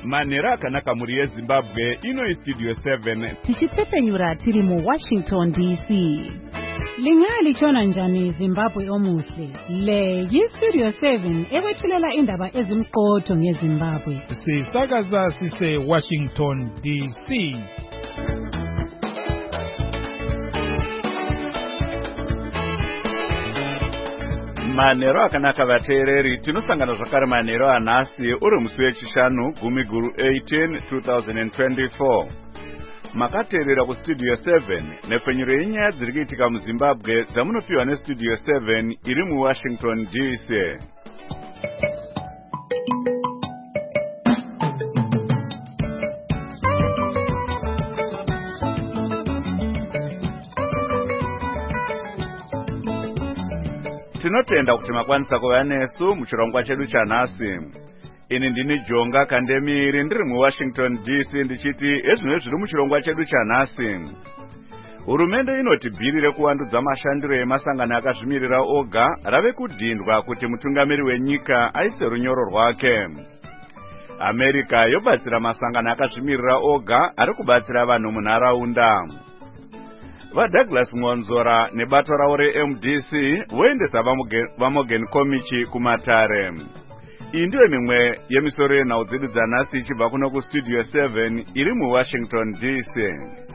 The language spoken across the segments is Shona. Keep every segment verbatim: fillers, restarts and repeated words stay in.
Manera akanaka muri yeZimbabwe ino Studio seven. Tichitsepenyura tiri mu Washington D C. Lingali chona njani Zimbabwe omuhle. Le yi Studio seven ewethulela indaba ezimqotho ngeZimbabwe. Sisakaza sise Washington D C. Manero akanaka vateereri tinosangana zvakare manero anhasi uri musi wechishanu gumi guru eighteen twenty twenty-four. Makateerera kustudio seven nepfenyuro yenyaya dziri kuitika muZimbabwe dzamunopiwa nestudio seven iri muWashington D C. Tinotenda kuti makwanisa kuva nesu muchirongwa chedu chanhasi. Ini ndini Jonga Kandemiri ndiri muWashington D C ndichiti ezvino zviri muchirongwa chedu chanhasi. Hurumende inoti bhiri rekuwandudza mashandiro emasangano akazvimirira oga rave kudhindwa kuti mutungamiri wenyika aise runyoro rwake. America yobatsira masangano akazvimirira oga ari kubatsira vanhu munharaunda. VaDouglas Ngonzora nebato ravo reM D C voendesa vaMorgan Komichi kumatare. Iyi ndiyo mimwe yemisoro yenhau dzedu dzanhasi ichibva kuno kustudio seven iri muWashington D C.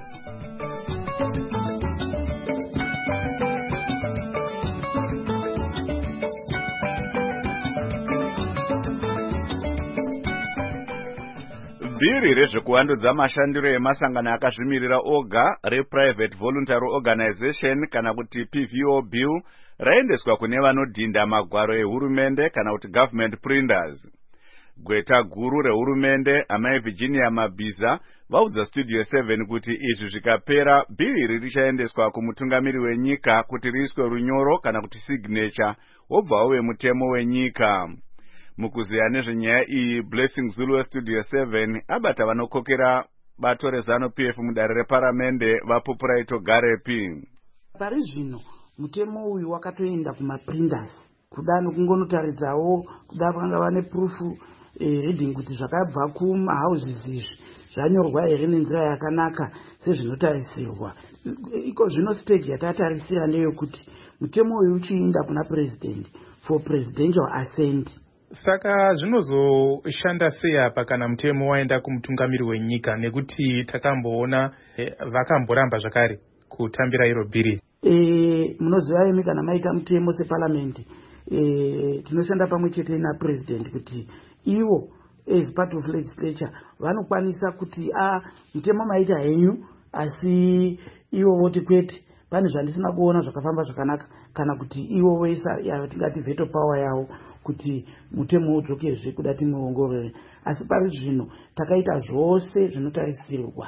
Bhiri rezvekuwandudza mashandiro emasangano akazvimirira oga rePrivate Voluntary Organization kana kuti P V O bill raendeswa kune vanodhinda magwaro ehurumende kana kuti government printers. Gweta guru rehurumende amai Virginia Mabhiza vaudza Studio seven kuti izvi zvikapera bhiri iri richaendeswa kumutungamiri wenyika kuti riiswe runyoro kana kuti signature wobva wave mutemo wenyika. Mukuziya nezvenyaya iyi Blessing Zulu weStudio seven abata vanokokera bato reZANU-P F mudare reparamende vaPupuraito Garepi. Pari zvino mutemo uyu wakatoenda kumaprinters kuda nokungonotaridzawo kuda vanga vane proof eh, reading kuti zvakabva kumahouses izvi zvanyorwa here nenzira yakanaka sezvinotarisirwa. Iko zvino stage yatatarisira ndeyokuti mutemo uyu uchiinda kuna president for presidential assent. Saka zvinozoshanda sei apa kana mutemo waenda kumutungamiri wenyika nekuti takamboona eh, vakamboramba zvakare kutambira iro bhiri. Eh munoziva imi kana maita mutemo separliament eh tinoshanda pamwe chete na president kuti iwo as part of legislature vanokwanisa kuti a mutemo maita henyu asi iwo voti kwete pane zvandisina kuona zvakafamba zvakanaka kana kuti iwo wesa yatingati veto power yawo kuti mutemo udzokezve kuda timuongorore. Asi pari zvino takaita zvose zvinotarisirwa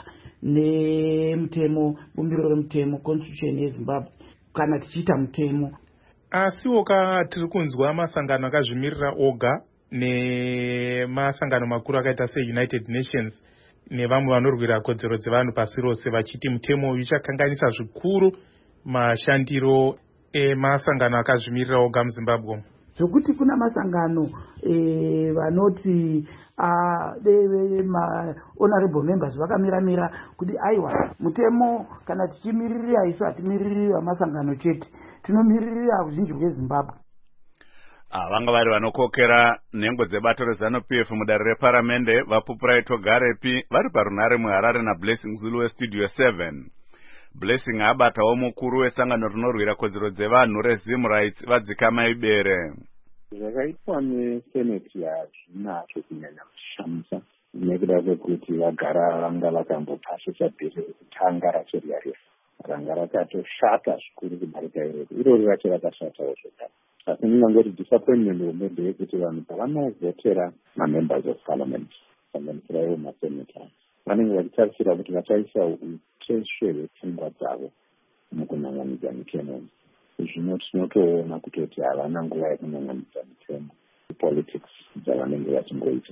nemutemo bumbiro remutemo constitution yeZimbabwe kana tichiita mutemo. Asiwo ka tiri kunzwa masangano akazvimirira oga nemasangano makuru akaita seUnited Nations nevamwe vanorwira kodzero dzevanhu pasi rose vachiti mutemo uyu uchakanganisa zvikuru mashandiro emasangano akazvimirira oga muZimbabwe. Zvokuti kuna masangano eh vanoti a deve ma honorable members vakamira-mira kuti aiwa mutemo kana tichimirira isu atimiriri masangano chete tinomirira uzhinji hweZimbabwe. Ah vanga vari vanokokera nhengo dzebato reZANU-P F mudare reparamende vaPupuraito Garepi vari parunare muHarare naBlessing Zulu weStudio seven. Blessing abatawo mukuru wesangano rinorwira kodzero dzevanhu reZim Rights vadzikama ibere. Zvakaitwa neseneti hazvinacho kunyanya kushamisa nekuda kwekuti vagara vanga vakambopasisa bhiri rekutanga rachirya refu ranga rakatoshata zvikuru kudarika iroro iroro racho rakashatawo zvekare. Asi ndingangoti disappointment hurumende yekuti vanhu pavanovhotera mamembers of parliament sanganisira iwo maseneta vanenge vachitarisira kuti vachaisa uteshe hwepfungwa dzavo mukunanganidza mitemo. Zvino tinotoona kutoti havana nguva yekunanganidza mitemo politics dzavanenge vachingoita.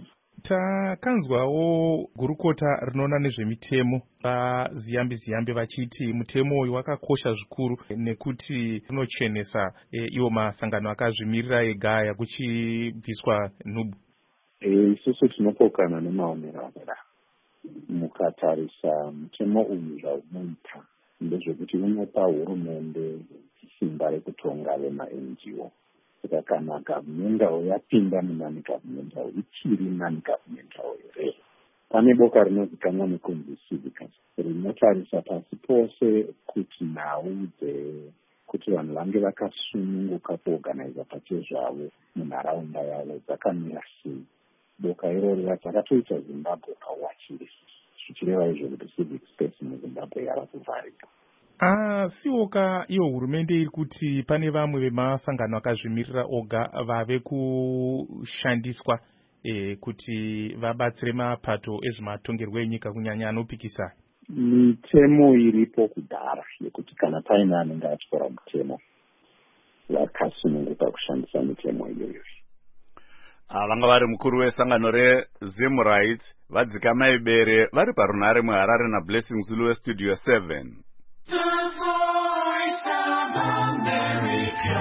Takanzwawo gurukota rinoona nezvemitemo vaziyambi ziyambi vachiti mutemo uyu wakakosha zvikuru nekuti unochenesa e, iwo masangano akazvimirira ega yakuchibviswa nhubu. isusu tinopokana nemaonero akadaro. Mukatarisa mutemo uyu zvaunoita ndezvekuti unopa hurumende simba rekutonga vema-N G O. Saka kana gavhumendao yapinda munani gavhumendao ichiri nani gavhumendao here, pane boka rinozikanwa nekunzi civicus rinotarisa pasi pose kuti nhau kuti vanhu vange vakasununguka kuorganiza pachezvavo munharaunda yavo dzakamira sei. Boka iroro rakatoita Zimbabwe kawachiri, zvichireva izvo kuti civic space muZimbabwe yava kuvharika. Ah, siwoka iyo hurumende iri kuti pane vamwe vemasangano akazvimirira oga vave kushandiswa eh, kuti vabatsire mapato ezvematongerwo enyika kunyanya anopikisa. Mitemo iripo kudhara yekuti kana paine anenge atyora mutemo vakasununguka kushandisa mitemo iyoyo. Vanga vari mukuru wesangano reZim Rights vadzika maibere vari parunhare muHarare naBlessing Zulu weStudio seven. The Voice of America,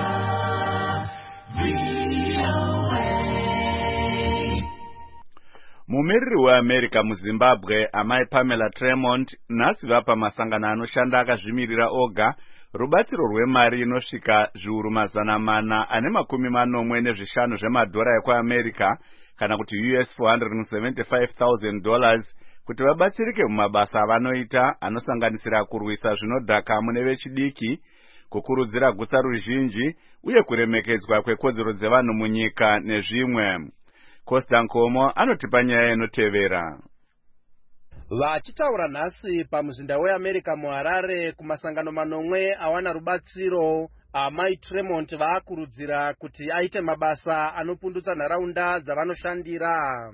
V O A. Mumiriri weAmerica muZimbabwe amai Pamela Tremont nhasi vapa masangano anoshanda akazvimirira oga rubatsiro rwemari inosvika zviuru mazana mana ane makumi manomwe nezvishanu zvemadhora ekuAmerica kana kuti U S four hundred seventy-five thousand dollars kuti vabatsirike mumabasa avanoita anosanganisira kurwisa zvinodhaka mune vechidiki, kukurudzira gusa ruzhinji uye kuremekedzwa kwekodzero dzevanhu munyika nezvimwe. Costa Nkomo anotipa nyaya inotevera. Vachitaura nhasi pamuzinda weAmerica muHarare kumasangano manomwe awana rubatsiro, amai Tremont vaakurudzira kuti aite mabasa anopundutsa nharaunda dzavanoshandira.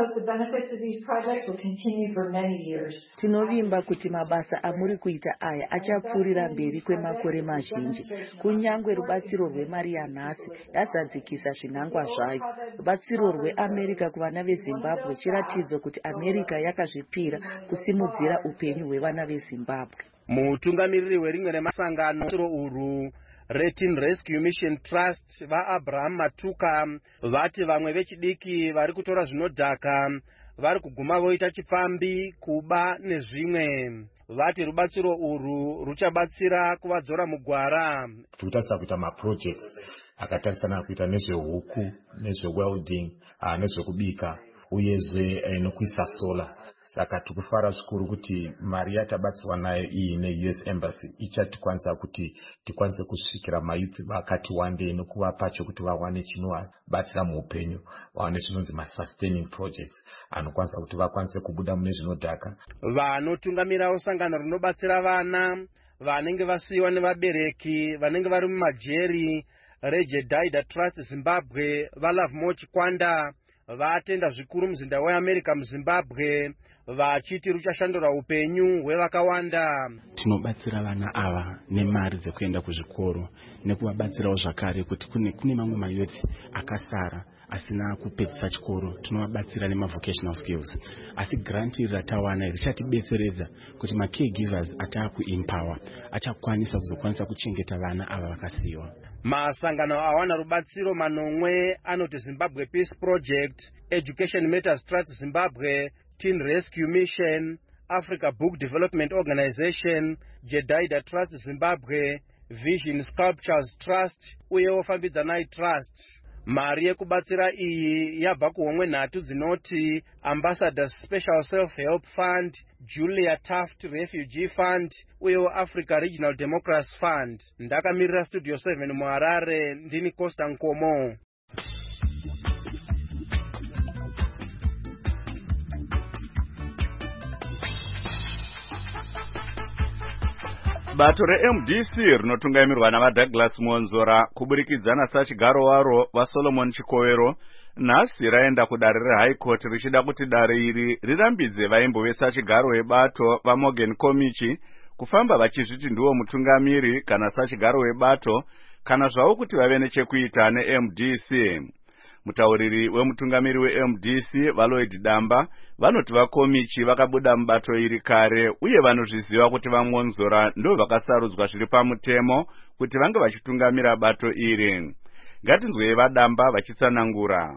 Tinovimba kuti mabasa amuri kuita aya achapfuurira mberi kwemakore mazhinji. Kunyangwe rubatsiro rwemari yanhasi yazadzikisa zvinangwa zvayo. Rubatsiro rweAmerica kuvana veZimbabwe chiratidzo kuti America yakazvipira kusimudzira upenyu hwevana veZimbabwe. Mutungamiriri werimwe remasangano uru Retin Rescue Mission Trust vaAbraham Matuka vati vamwe vechidiki vari kutora zvinodhaka vari kuguma voita chipfambi, kuba nezvimwe. Vati rubatsiro uru ruchabatsira kuvadzora mugwara. Tikutarisa kuita maprojects akatarisana kuita nezvehuku, nezvewelding, nezvekubika uyezve nokuisa solar. Saka tikufara zvikuru kuti mari yatabatsirwa nayo iyi neU S Embassy ichatikwanisa kuti tikwanise kusvikira mayuthi vakati wandei nokuvapa chokuti vawane chinovabatsira muupenyu, vawane zvinonzi masustaining projects anokwanisa kuti vakwanise kubuda mune zvinodhaka. Vanotungamirawo sangano rinobatsira vana vanenge vasiyiwa nevabereki vanenge vari mumajeri reJedida Trust Zimbabwe vaLovemore Chikwanda vatenda zvikuru muzinda weAmerica muZimbabwe vachiti ruchashandura upenyu hwevakawanda. Tinobatsira vana ava nemari dzekuenda kuzvikoro nekuvabatsirawo zvakare kuti kune kune mamwe mayouth akasara asina kupedzisa chikoro, tinovabatsira nemavocational skills. Asi grant iri ratawana richatibetseredza kuti macaregivers ataakuempower achakwanisa kuzokwanisa kuchengeta vana ava vakasiyiwa. Masangano awana rubatsiro manomwe anoti Zimbabwe Peace Project, Education Matters Trust Zimbabwe, Teen Rescue Mission, Africa Book Development Organization, Jedida Trust Zimbabwe, Vision Sculptures Trust uye Ofambidzanai Trust. Mari yekubatsira iyi yabva kuhomwe nhatu dzinoti Ambassadors Special Self-Help Fund, Julia Taft Refugee Fund uye Africa Regional Democracy Fund. Ndakamirira Studio seven muHarare, ndini Costa Nkomo. Bato reM D C rinotungaimirwa navaDouglas Monzora kuburikidza nasachigaro waro vaSolomon Chikowero nhasi raenda kudare reHigh Court richida kuti dare iri rirambidze vaimbo vesachigaro webato vaMorgan Komichi kufamba vachizviti ndiwo mutungamiri kana sachigaro webato kana zvavo kuti vave nechekuita neM D C. Mutauriri wemutungamiri weM D C Valoid Damba vanoti vaKomichi vakabuda mubato iri kare uye vanozviziva kuti vaMonzora ndo vakasarudzwa zviri pamutemo kuti vange vachitungamira bato iri. Ngatinzwei vaDamba vachitsanangura.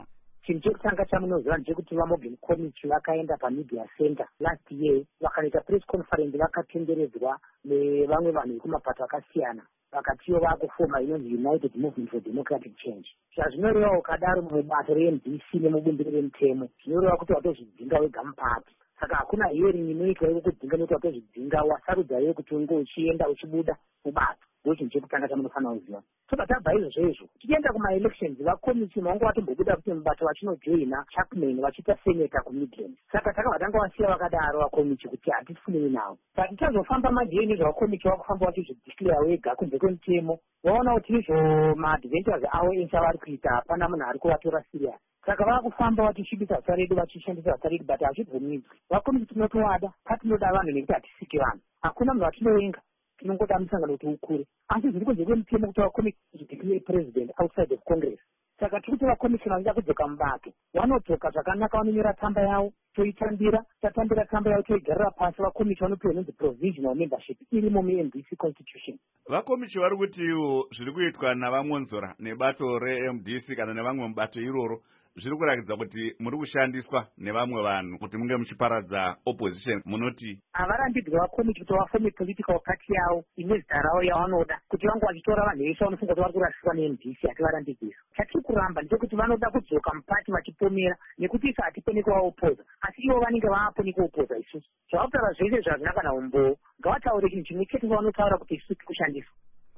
chinhu chekutanga chamunoziva ndechekuti vaMorgan Committee vakaenda pamedia center last year vakanoita press conference vakatenderedzwa nevamwe vanhu vekumapato akasiyana vakatiwo vakufoma inonzi United Movement for Democratic Change. Zvazvinoreva ukadaro mubato reM D C nemubumbiro remutemo zvinoreva kuti watozvidzinga wega mupati. Saka hakuna hearing inoitwa yekudzinga nekuti watozvidzinga wasarudza iwe kuti unge uchienda uchibuda mubato. Ndochinhu chekutanga chamunofanira kuziva. Tobva tabva izvozvo tichienda kuma-elections vakomiti vangu vatombobuda kuti mubato vachinojoina Chapman vachiita senator kuMidlands. Saka takabva tanga vasiya vakadaro vakomiti kuti hatifunei navo. Saka tichazofamba majei nezvavakomiti vakufamba vachizvideclare wega kunze kwemutemo vaona kuti izvo maadventures avo ense vari kuita hapana munhu ari kuvatora serious. Saka vakufamba vachishibisa zita redu vachishandisa zita redu but hazvibvumidzwi. Vakomiti tinotovada patinoda vanhu nekuti hatisiki vanhu. Hakuna munhu watinovenga. Tinongoda musangano kuti ukure asi zviri kunze kwemutemo kuti vakomiti president outside of Congress. Saka tiri kuti vakomiti vanoda kudzoka mubato vanodzoka zvakanaka vanonyora tsamba yavo toitambira tatambira tsamba yavo toigarira pasi vakomiti vanopiwa inonzi provisional membership irimo muM D C constitution. Vakomiti vari kuti iwo zviri kuitwa navamonzora nebato reM D C kana nevamwe mubato iroro zviri kurakidza kuti muri kushandiswa nevamwe vanhu kuti munge muchiparadza opposition. Munoti havarambidzwa vakomiti kuti vafome political party yavo ine zita ravo yavanoda kuti vange vachitora vanhu vese vanofunga kuti vari kurasiswa neM D C hativarambidzisa. Chatiri kuramba ndechekuti vanoda kudzoka mupati vachipomera nekuti isa hatiponi kuvaopoza asi ivo vanenge vaaponi kuopoza isusu. Zvavakutaura zvese zvazvina kana umbowo ngavataure chinhu chimwe chete vanotaura kuti isusu tiri kushandiswa.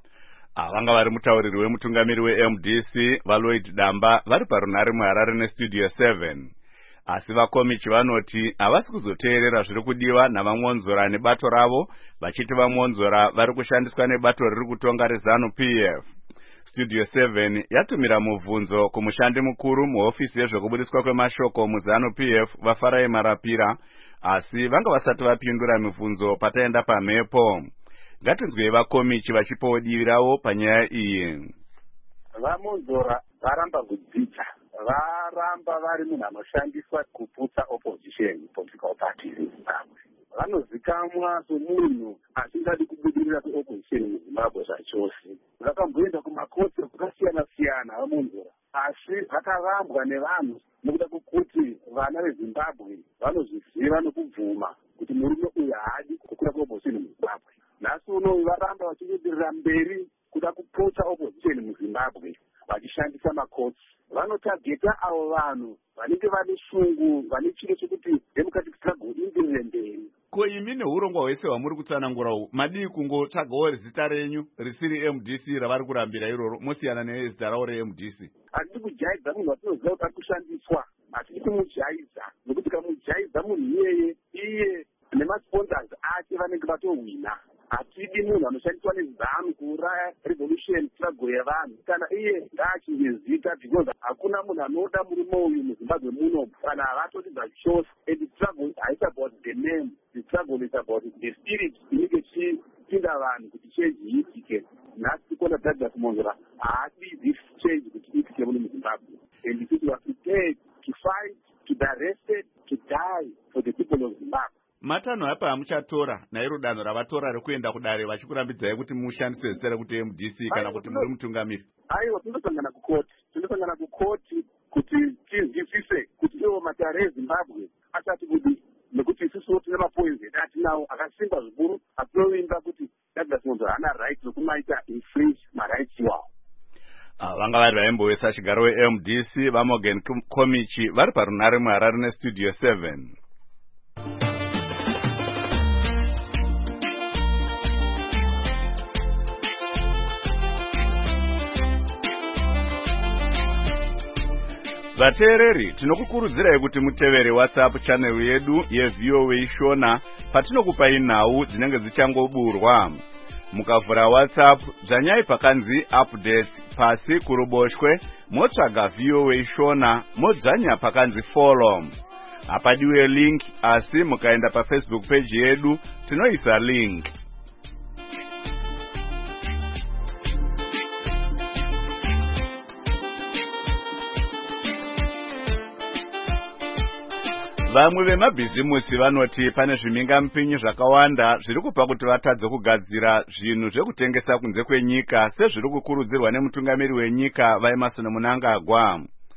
Vanga vari mutauriri wemutungamiri weM D C vaLloyd Damba vari parunhare muHarare nestudio seven. Asi vakomiti vanoti havasi kuzoteerera zviri kudiwa navamonzora nebato ravo vachiti vamonzora vari kushandiswa nebato riri kutonga reZANU P F. Studio seven yatumira mubvunzo kumushandi mukuru muhofisi yezvekubudiswa kwemashoko muZANU P F vaFarai Marapira asi vanga vasati vapindura mibvunzo pataenda pamhepo. Ngatinzwei vakomiti vachipawo divi ravo panyaya iyi. Vamonzora varamba kudzidza varamba vari munhu anoshandiswa kuputsa opposition political parties muZimbabwe. Vanozikamwa somunhu asingadi kubudirira kweopposition muZimbabwe zvachose. Vakamboenda kumakoti akasiyana siyana vamonzora asi vakavambwa nevanhu nekuda kwekuti vana veZimbabwe vanozviziva nekubvuma kuti murume uyu haadi kukura kweopposition muZimbabwe. Nhasi unowu varamba vachienderera mberi kuda kuputsa opposition muZimbabwe vachishandisa makotsi. Vanotageta avo vanhu vanenge vane shungu vane chiro chekuti democratic struggle indirire mberi. Ko imi neurongwa hwese hwamuri kutsanangura uhu madii kungotsvagawo zita renyu risiri M D C ravari kurambira iroro mosiyana nezita ravo reM D C? Hatidi kujaidza munhu watinoziva kuti ari kushandiswa, hatidi kumujaidza nokuti kamujaidza munhu iyeye iye nemasponsors ake vanenge vatowina. Hatidi munhu anoshandiswa neZANU kuuraya revolution struggle yevanhu kana iye ngaachinge zita because hakuna munhu anoda murume uyu muZimbabwe muno kana havatoti zvachose. And the struggle is about the name, the struggle is about the spirit inenge chipinda vanhu kuti change iitike. Nhasi tikona Douglas Monzora haadi this change kuti iitike muno muZimbabwe. And this is what we take to fight, to be arrested, to die for the people of Zimbabwe. Matanho apa amuchatora nairo danho ravatora rekuenda kudare vachikurambidzai kuti mushandise zita rekuti M D C kana kuti muri mutungamiri? Aiwa, tinosangana kukoti tinosangana kukoti kuti tinzwisise kuti iwo matare eZimbabwe asati kudi nekuti isusu tine mapoints edu atinawo akasimba zvikuru atinovimba kuti Douglas Monzora hana right rokumaita infringe marights iwawo. Vanga vari vaimbowesa chigaro weM D C vaMorgan Committee vari parunhare muHarare nestudio seven. Vateereri, tinokukurudzirai kuti mutevere WhatsApp channel yedu yeV O A Shona patinokupai nhau dzinenge dzichangoburwa. Mukavhura WhatsApp zvanyai pakanzi updates pasi kuruboshwe motsvaga V O A Shona modzvanya pakanzi follow. Hapadiwe link asi mukaenda paFacebook page yedu tinoisa link. Vamwe vemabhizimusi vanoti pane zvimingampinyi zvakawanda zviri kupa kuti vatadze kugadzira zvinhu zvekutengesa kunze kwenyika sezviri kukurudzirwa nemutungamiri wenyika vaEmmerson Mnangagwa.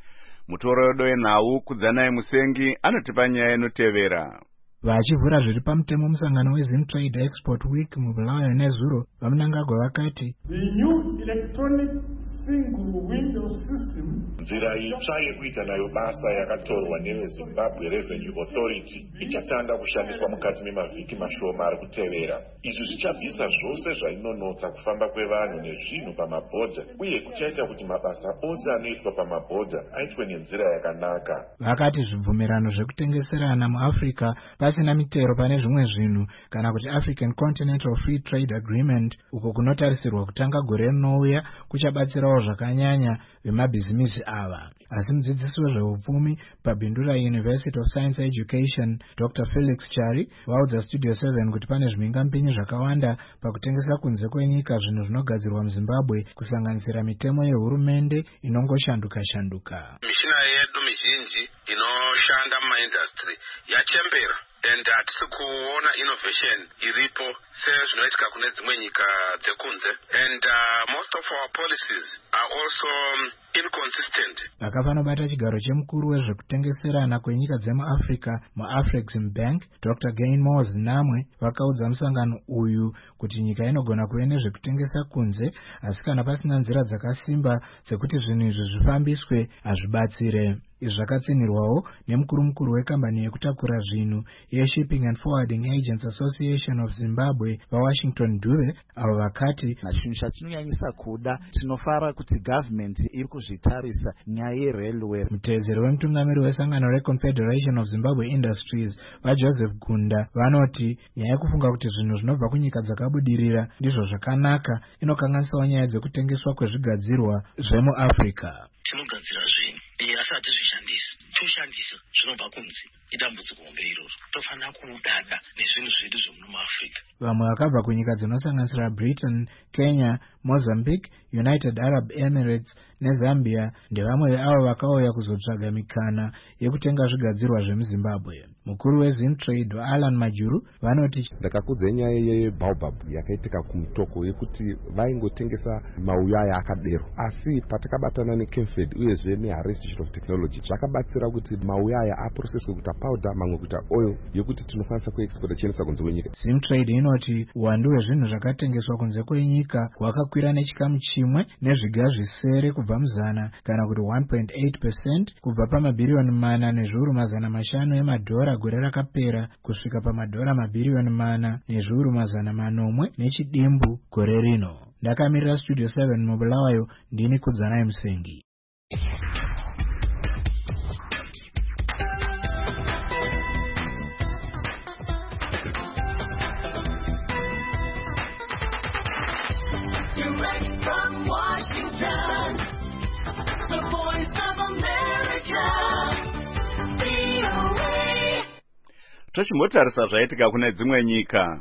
Mutoro wedu enhau Kudzanai Musengi anotipa nyaya inotevera. Vachivhura zviri pamutemo musangano weZimtrade Export Week muBulawayo neZuro, vaMnangagwa vakati The new electronic single window system, nzira itsva yekuita nayo basa yakatorwa neveZimbabwe Revenue Authority ichatanga kushandiswa mukati memavhiki mashoma ari kutevera. Izvi zvichabvisa zvose zvainonotsa kufamba kwevanhu nezvinhu pamabhodha uye kuchaita kuti mabasa ose anoitwa pamabhodha aitwe nenzira yakanaka. Vakati zvibvumirano zvekutengeserana muAfrica pasina mitero pane zvimwe zvinhu kana kuti African Continental Free Trade Agreement uko kunotarisirwa kutanga gore rinouya kuchabatsirawo zvakanyanya vemabhizimisi ava. Asi mudzidzisi wezveupfumi paBindura University of Science Education Doctor Felix Chari vaudza Studio seven kuti pane zvimhingamupinyi zvakawanda pakutengesa kunze kwenyika zvinhu zvinogadzirwa muZimbabwe kusanganisira mitemo yehurumende inongoshanduka-shanduka. Mishina yedu mizhinji inoshanda mumaindustry yachembera and hatisi kuona innovation iripo sezvinoitika kune dzimwe nyika dzekunze and uh, most of our policies are also um, inconsistent. Vakafanobata chigaro chemukuru wezvekutengeserana kwenyika dzemuAfrica muAfreximbank Doctor Gain Moss namwe vakaudza musangano uyu kuti nyika inogona kuve nezvekutengesa kunze asi kana pasina nzira dzakasimba dzekuti zvinhu izvi zvifambiswe hazvibatsire. Izvi zvakatsinirwawo nemukuru mukuru wekambani yekutakura zvinhu yeShipping and Forwarding Agents Association of Zimbabwe vaWashington Dube, avo vakati chinhu chatinonyanyisa kuda tinofara kuti government iri kuzvitarisa nyaya yerailway. Muteedzeri wemutungamiri wesangano reConfederation of Zimbabwe Industries vaJoseph Gunda vanoti nyaya yekufunga kuti zvinhu zvinobva kunyika dzakabudirira ndizvo zvakanaka inokanganisawo nyaya dzekutengeswa kwezvigadzirwa zvemuAfrica. Tinogadzira zvinhu asi hatizvishandisi, toshandisa zvinobva kunze. Idambudziko hombe iroro, tofanira kudada nezvinhu zvedu zvemuAfrica. Vamwe vakabva kunyika dzinosanganisira Britain, Kenya, Mozambique, United Arab Emirates neZambia ndevamwe veavo vakauya kuzotsvaga mikana yekutenga zvigadzirwa zvemuZimbabwe. Mukuru weZimtrade Alan Majuru vanoti ndakakudza nyaya yeBaobab yakaitika kumutoko yekuti vaingotengesa mauyaya akadero, asi patakabatana neKemfed uyezve neHarris Institute of Technology zvakabatsira kuti mauyaya aprocesswe kuita powder mamwe kuita oil yekuti tinokwanisa kuexporta chiendesa kunze kwenyika. Zimtrade inoti uwandu hwezvinhu zvakatengeswa kunze kwenyika hwakakwira nechikamu chimwe nezviga zvisere kubva muzana kana kuti one point eight percent kubva pamabhiriyoni mana nezviuru mazana mashanu emadhora gore rakapera kusvika pamadhora mabhiriyoni mana nezviuru mazana manomwe nechidimbu gore rino. Ndakamirira Studio seven muBulawayo, ndini Kudzanai Musengi. Direct from Washington, the voice of America, V O A. Tochimbotarisa zvaitika kune dzimwe nyika.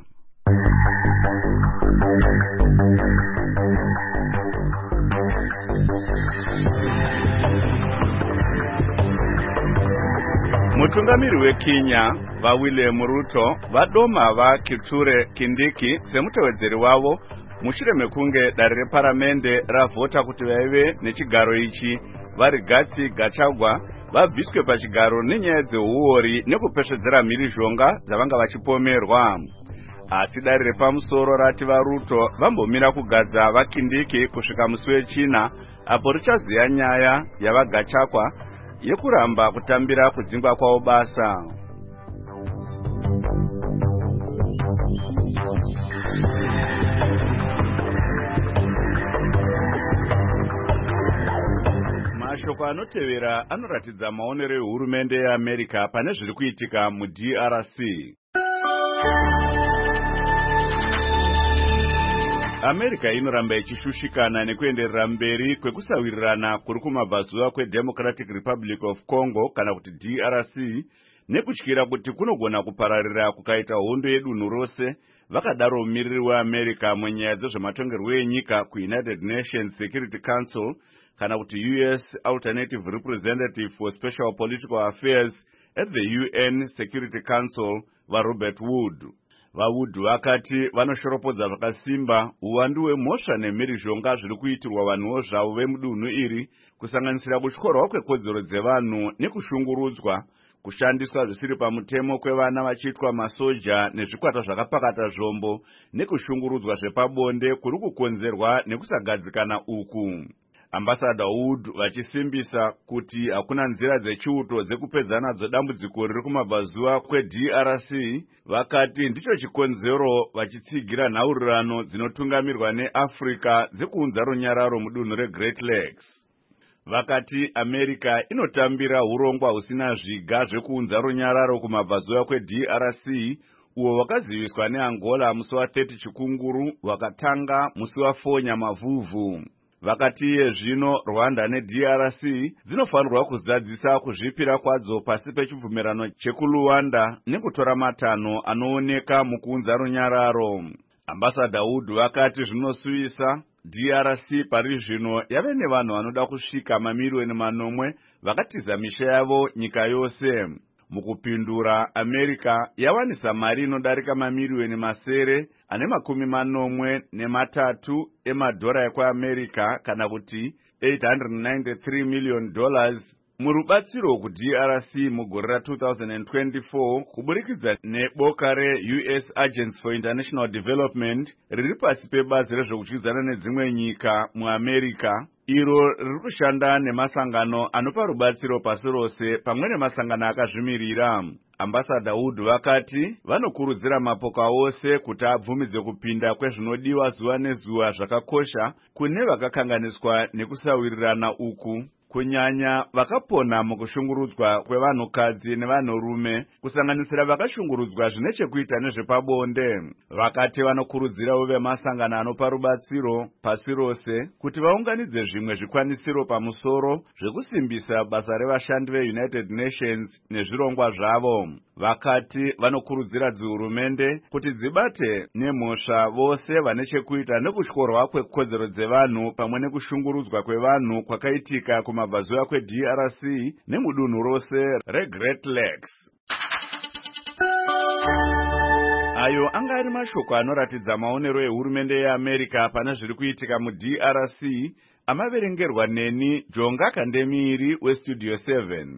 Mutungamiri weKenya vaWilliam Ruto vadoma vaKithure Kindiki semutevedzeri wavo mushure mekunge dare reparamende ravhota kuti vaive nechigaro ichi vari Gatsi Gachagua vabviswe pachigaro nenyaya dzeuori nekupesvedzera mhirizhonga dzavanga vachipomerwa. Asi dare repamusoro rati vaRuto vambomira kugadza vaKindiki kusvika musi wechina apo richaziya nyaya yavaGachagua yekuramba kutambira kudzingwa kwavo basa. Mashoko anotevera anoratidza maonero ehurumende yeAmerica pane zviri kuitika muD R C. America inoramba ichishushikana nekuenderera mberi kwekusawirirana kuri kumabvazuva kweDemocratic Republic of Congo kana kuti D R C nekutyira kuti kunogona kupararira kukaita hondo yedunhu rose. Vakadaro mumiriri weAmerica munyaya dzezvematongerwo enyika kuUnited Nations Security Council kana kuti U S Alternative Representative for Special Political Affairs at the U N Security Council vaRobert Wood. vawood vakati vanoshoropodza zvakasimba uwandu hwemhosva nemhirizhonga zviri kuitirwa vanhuwo zvavo vemudunhu iri kusanganisira kutyorwa kwekodzero dzevanhu nekushungurudzwa, kushandiswa zvisiri pamutemo kwevana vachiitwa masoja nezvikwata zvakapakata zvombo nekushungurudzwa zvepabonde kuri kukonzerwa nekusagadzikana uku. Ambassador Wood vachisimbisa kuti hakuna nzira dzechiuto dzekupedza nadzo dambudziko riri kumabvazuva kweD R C, vakati ndicho chikonzero vachitsigira nhaurirano dzinotungamirwa neAfrica dzekuunza runyararo mudunhu reGreat Lakes. Vakati America inotambira hurongwa husina zviga zvekuunza runyararo kumabvazuva kweD R C uwo wakaziviswa neAngola musi wa-thirty Chikunguru wakatanga musi wa-four Nyamavhuvhu. Vakati iye zvino Rwanda neD R C dzinofanirwa kuzadzisa kuzvipira kwadzo pasi pechibvumirano chekuLuanda nekutora matanho anooneka mukuunza runyararo. Ambassador Wood vakati zvinosuvisa D R C pari zvino yave nevanhu vanoda kusvika mamiliyoni manomwe vakatiza misha yavo nyika yose. Mukupindura, America yawanisa mari inodarika mamiliyoni masere ane makumi manomwe nematatu emadhora ekwaAmerica kana kuti eight hundred ninety-three million dollars murubatsiro kuD R C mugore ra-twenty twenty-four kuburikidza neboka re-U S Agency for International Development riri pasi pebazi rezvekudyidzana nedzimwe nyika muAmerica, iro riri kushanda nemasangano anopa rubatsiro pasi rose pamwe nemasangano akazvimirira. Ambassador Wood vakati vanokurudzira mapoka ose kuti abvumidze kupinda kwezvinodiwa zuva nezuva zvakakosha kune vakakanganiswa nekusawirirana uku, kunyanya vakapona mukushungurudzwa kwevanhukadzi nevanhurume, kusanganisira vakashungurudzwa zvine chekuita nezvepabonde. Vakati vanokurudzirawo vemasangano anopa rubatsiro pasi rose kuti vaunganidze zvimwe zvikwanisiro pamusoro zvekusimbisa basa revashandi veUnited Nations nezvirongwa zvavo. Vakati vanokurudzira dzihurumende kuti dzibate nemhosva vose vane chekuita nekutyorwa kwekodzero dzevanhu pamwe nekushungurudzwa kwevanhu kwakaitika kumabvazuva kweD R C nemudunhu rose reGreat Lakes. Ayo anga ari mashoko anoratidza maonero ehurumende yeAmerica pana zviri kuitika muD R C, amaverengerwa neni Jonga Kandemiri weStudio seven.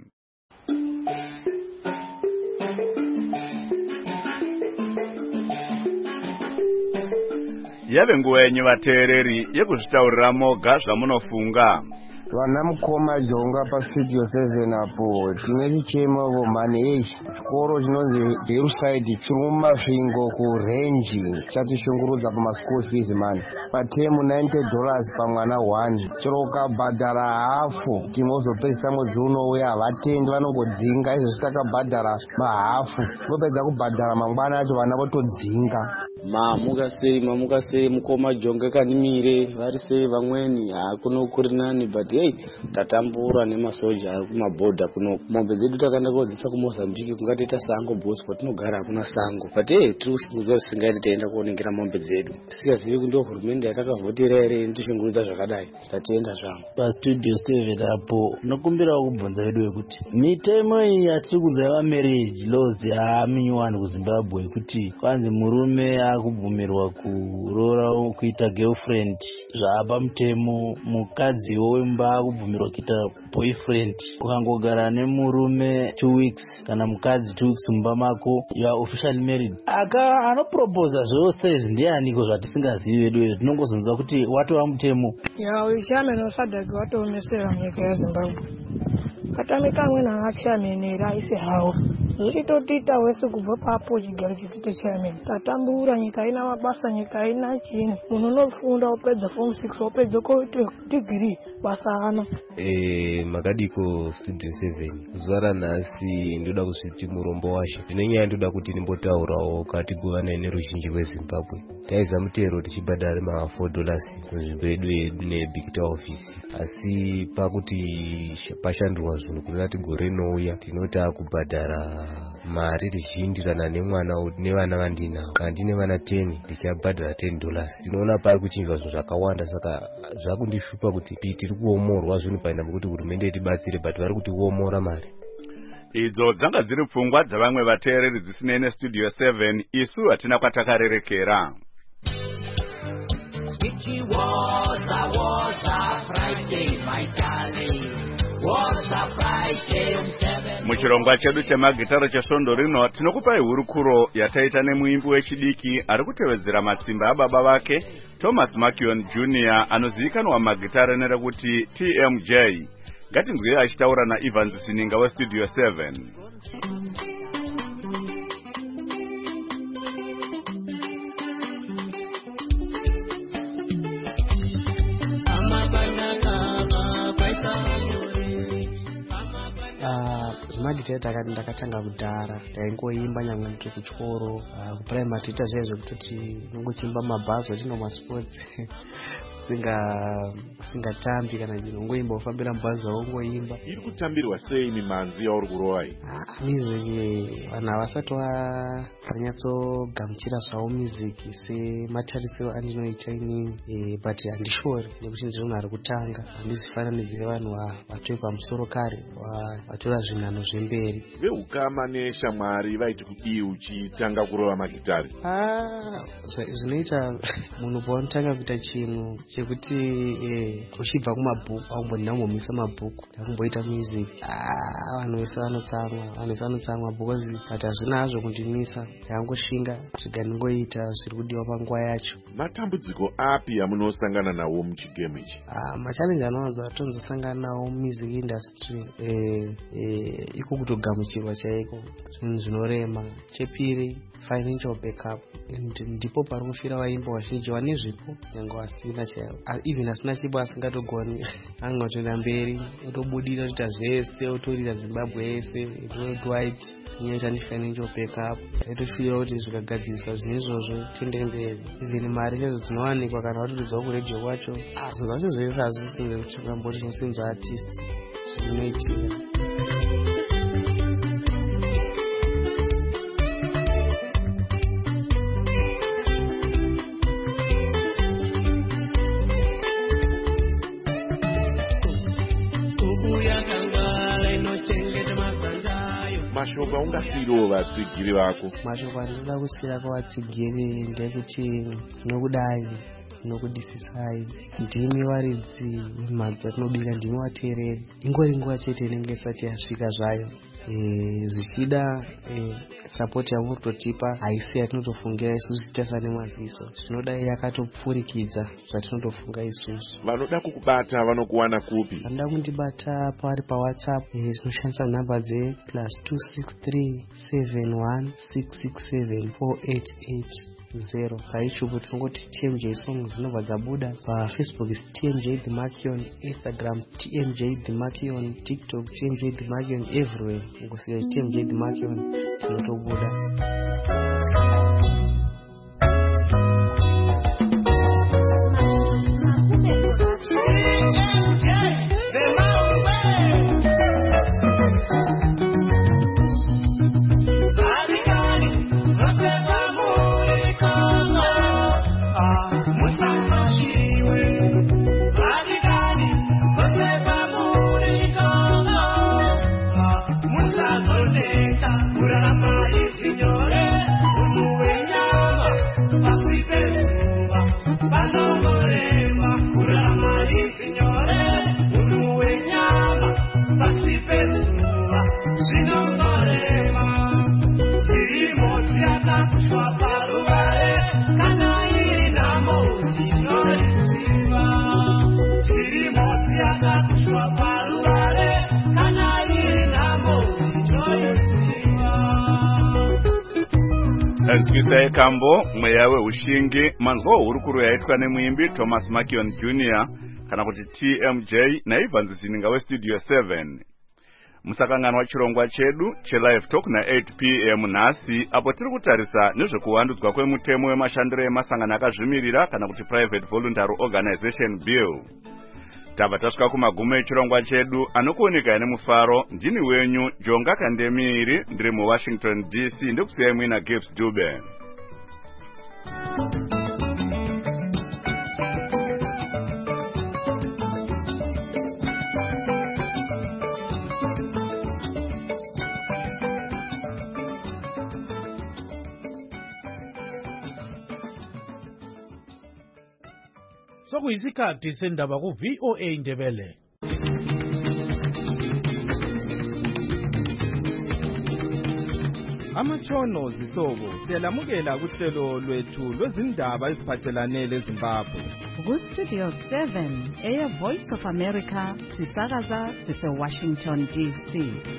Yave nguva yenyu vateereri yekuzvitaurira moga zvamunofunga. Vana mukoma Jonga paStudio seven apo tine chichemo vomhani echi chikoro chinonzi Hillside chiri mumasvingo kurenji chatishungurudza pamaschool fees mani patemu ninety dollars pamwana one, chero ukabhadhara hafu timozopedzisa mwedzi unouya havatendi vanongodzinga. Izvo zvitakabhadhara mahafu vopedza kubhadhara mangwana acho vana votodzinga. Mamuka sei mamuka sei mukoma Jonga Kandemiri vari sei vamweni hakuno kuri nani, but hey tatambura nemasoja ari kumabhodha kuno. Mombe dzedu takaenda kodzisa kuMozambique kungatoita sango boss kwatinogara hakuna sango, but hey tikuziva tisingaiti taenda koonengera mombe dzedu tisingazivi kuti ndo hurumende yatakavhotera here ndishungurudza zvakadai. Tatienda zvangu paStudio seven apo nokumbirawo kubvunza vedu wekuti mitemo iyi yatiri kunzwa vamarriage laws yaaminyowani kuZimbabwe kuti kwanzi murume akubvumirwa kuroora kuita girlfriend zvaapa mutemo, mukadziwo wemba akubvumirwa kuita boyfriend. Ukangogara nemurume two weeks kana mukadzi two weeks mumba mako you are officially married. Aka anoproposa zvose izvi ndianiko zvatisingazivi vedu vedu tinongozonzwa kuti watova mutemo. Ya uyu chairman wasadhaki watoomesera nyika yeZimbabwe katamika amweni angachamenera aise hawo zvichitotiita wese kubva papo chigaro chitite chairman tatambura nyika haina mabasa, nyika haina chini. Munhu unofunda wopedza form six wopedza koite degree basa hana. Eh, makadiko Studio seven zuva ranhasi ndoda kusviti murombo washo nenyaya ndoda kuti nimbotaurawo katigovanai neruzhinji rweZimbabwe. Taiza mutero tichibhadhara ma four dollars kunzvimbo yedu yedu nebig office, asi pakuti pashandurwa zvinhu kunati gore rinouya tinota kubhadhara mari richindirana nemwana nevana vandinavo. Kana ndine vana ten ndichabhadhara ten dollars. Tinoona pari kuchinjwa zvinhu zvakawanda, saka zvakundishupa kuti tiri kuomorwa zvinhu paenda kuti hurumende itibatsire, but vari kuti kuomora mari. Idzo dzanga dziri pfungwa dzavamwe vateereri dzisinei nestudio seven, isu hatina kwatakarerekera. It was a, was a Friday, my darling. Was a Friday on seven. Muchirongwa chedu chemagitaro chesvondo rino tinokupai hurukuro yataita nemuimbi wechidiki ari kutevedzera matsimba ababa vake Thomas Makion Junior anozivikanwa magitaro nerekuti T M J. Ngatinzwei achitaura naEvans Sininga westudio seven. Magiteta akati ndakatanga kudhara ndaingoimba nyangwe ndiri kuchikoro kuprimary tiita zvaizvo zvekutoti nongochimba mabhazi atino masports singa singatambi kana chino ngoimba ufambira mabhazi waungoimba. Iri kutambirwa sei mimanzi yauri kurova iyi? Music vanhu havasati vanyatsogamuchira zvavo music sematarisiro andinoita inini, but handishori nekuti ndiri munhu ari kutanga, handizifananidzire vanhu vatoi pamusoro kare vatora zvinhanho zvemberi. Veukama neshamwari vaiti kudii uchitanga kurova magitari? Zvinoita munhu paunotanga kuita chinhu chekuti uchibva kumabhuku aumboni ndambomisa mabhuku ndakumboita music, vanhu vese vanotsamwa vanhu vese vanotsamwa because but hazvina hazvo kundimisa, ndangoshinga zviga ndingoita zviri kudiwa panguva yacho. Matambudziko api amunosangana nawo muchigame ichi? Machallenji anowanza atonzosangana nawo music industry iko kutogamuchirwa chaiko, zvinhu zvinorema. Chepiri financial backup, ndipo pari kufira vaimba vazhinji vane zvipo nyange vasina chaivo, even asina chipo asingatogoni anga kutoenda mberi otobudira kuita zvese otorira Zimbabwe yese worldwide inoita nefinancial backup. Taitofira kuti zvikagadziriswa zvine izvozvo tiende mberi, even mari chadzo dzinowanikwa kana watoridzawo kuredio kwacho zvinhu zvacho zviri hazvisi kuti ungamboti zvosinzva artist zvinoitika. Mashoko aungasiyirawo vatsigiri vako? Mashoko andinoda kusiyira kuvatsigiri ndekuti nokudai nokudisisai, ndimi varidzi vemhadzi dzatinobika, ndimi vateereri. Ingori nguva chete inenge isati yasvika zvayo, zvichida support yamuritotipa haisi yatinotofungira isusu titasane maziso, zvinodai yakatopfurikidza zvatinotofunga isusu. Vanoda kukubata vanokuwana kupi? Vanoda kundibata pavari paWhatsApp, tinoshandisa nhamba dze plus two six three seven one six six seven four eight eight zero. PaYouTube tinongoti T M J songs dzinobva dzabuda. PaFacebook is T M J The Makion, Instagram T M J The Makion, TikTok T M J The Makion, everywhere ngosiya T M J The Makion tinotobuda. Nzwisai kambo mweya weushingi manzwa hurukuro yaitwa nemuimbi Thomas Makion Junior kana kuti T M J naEvans Sininga westudio seven. Musakanganwa chirongwa chedu chelive talk na eight p m nhasi apo tiri kutarisa nezvekuwandudzwa kwemutemo wemashandiro emasangano akazvimirira kana kuti private voluntary organization bill. Tava tasvika kumagumo echirongwa chedu, anokuoneka nemufaro. Ndini wenyu Jonga Kandemiri, ndiri muWashington D C, ndikusiyai muina Gibbs Dube. sokuyisikhathi sendaba ku V O A Ndebele. Amatshono zihlobo siyalamukela kuhlelo lwethu lwezindaba eziphathelane leZimbabwe. Ku Studio seven eya Voice of America sisakaza sise Washington D C.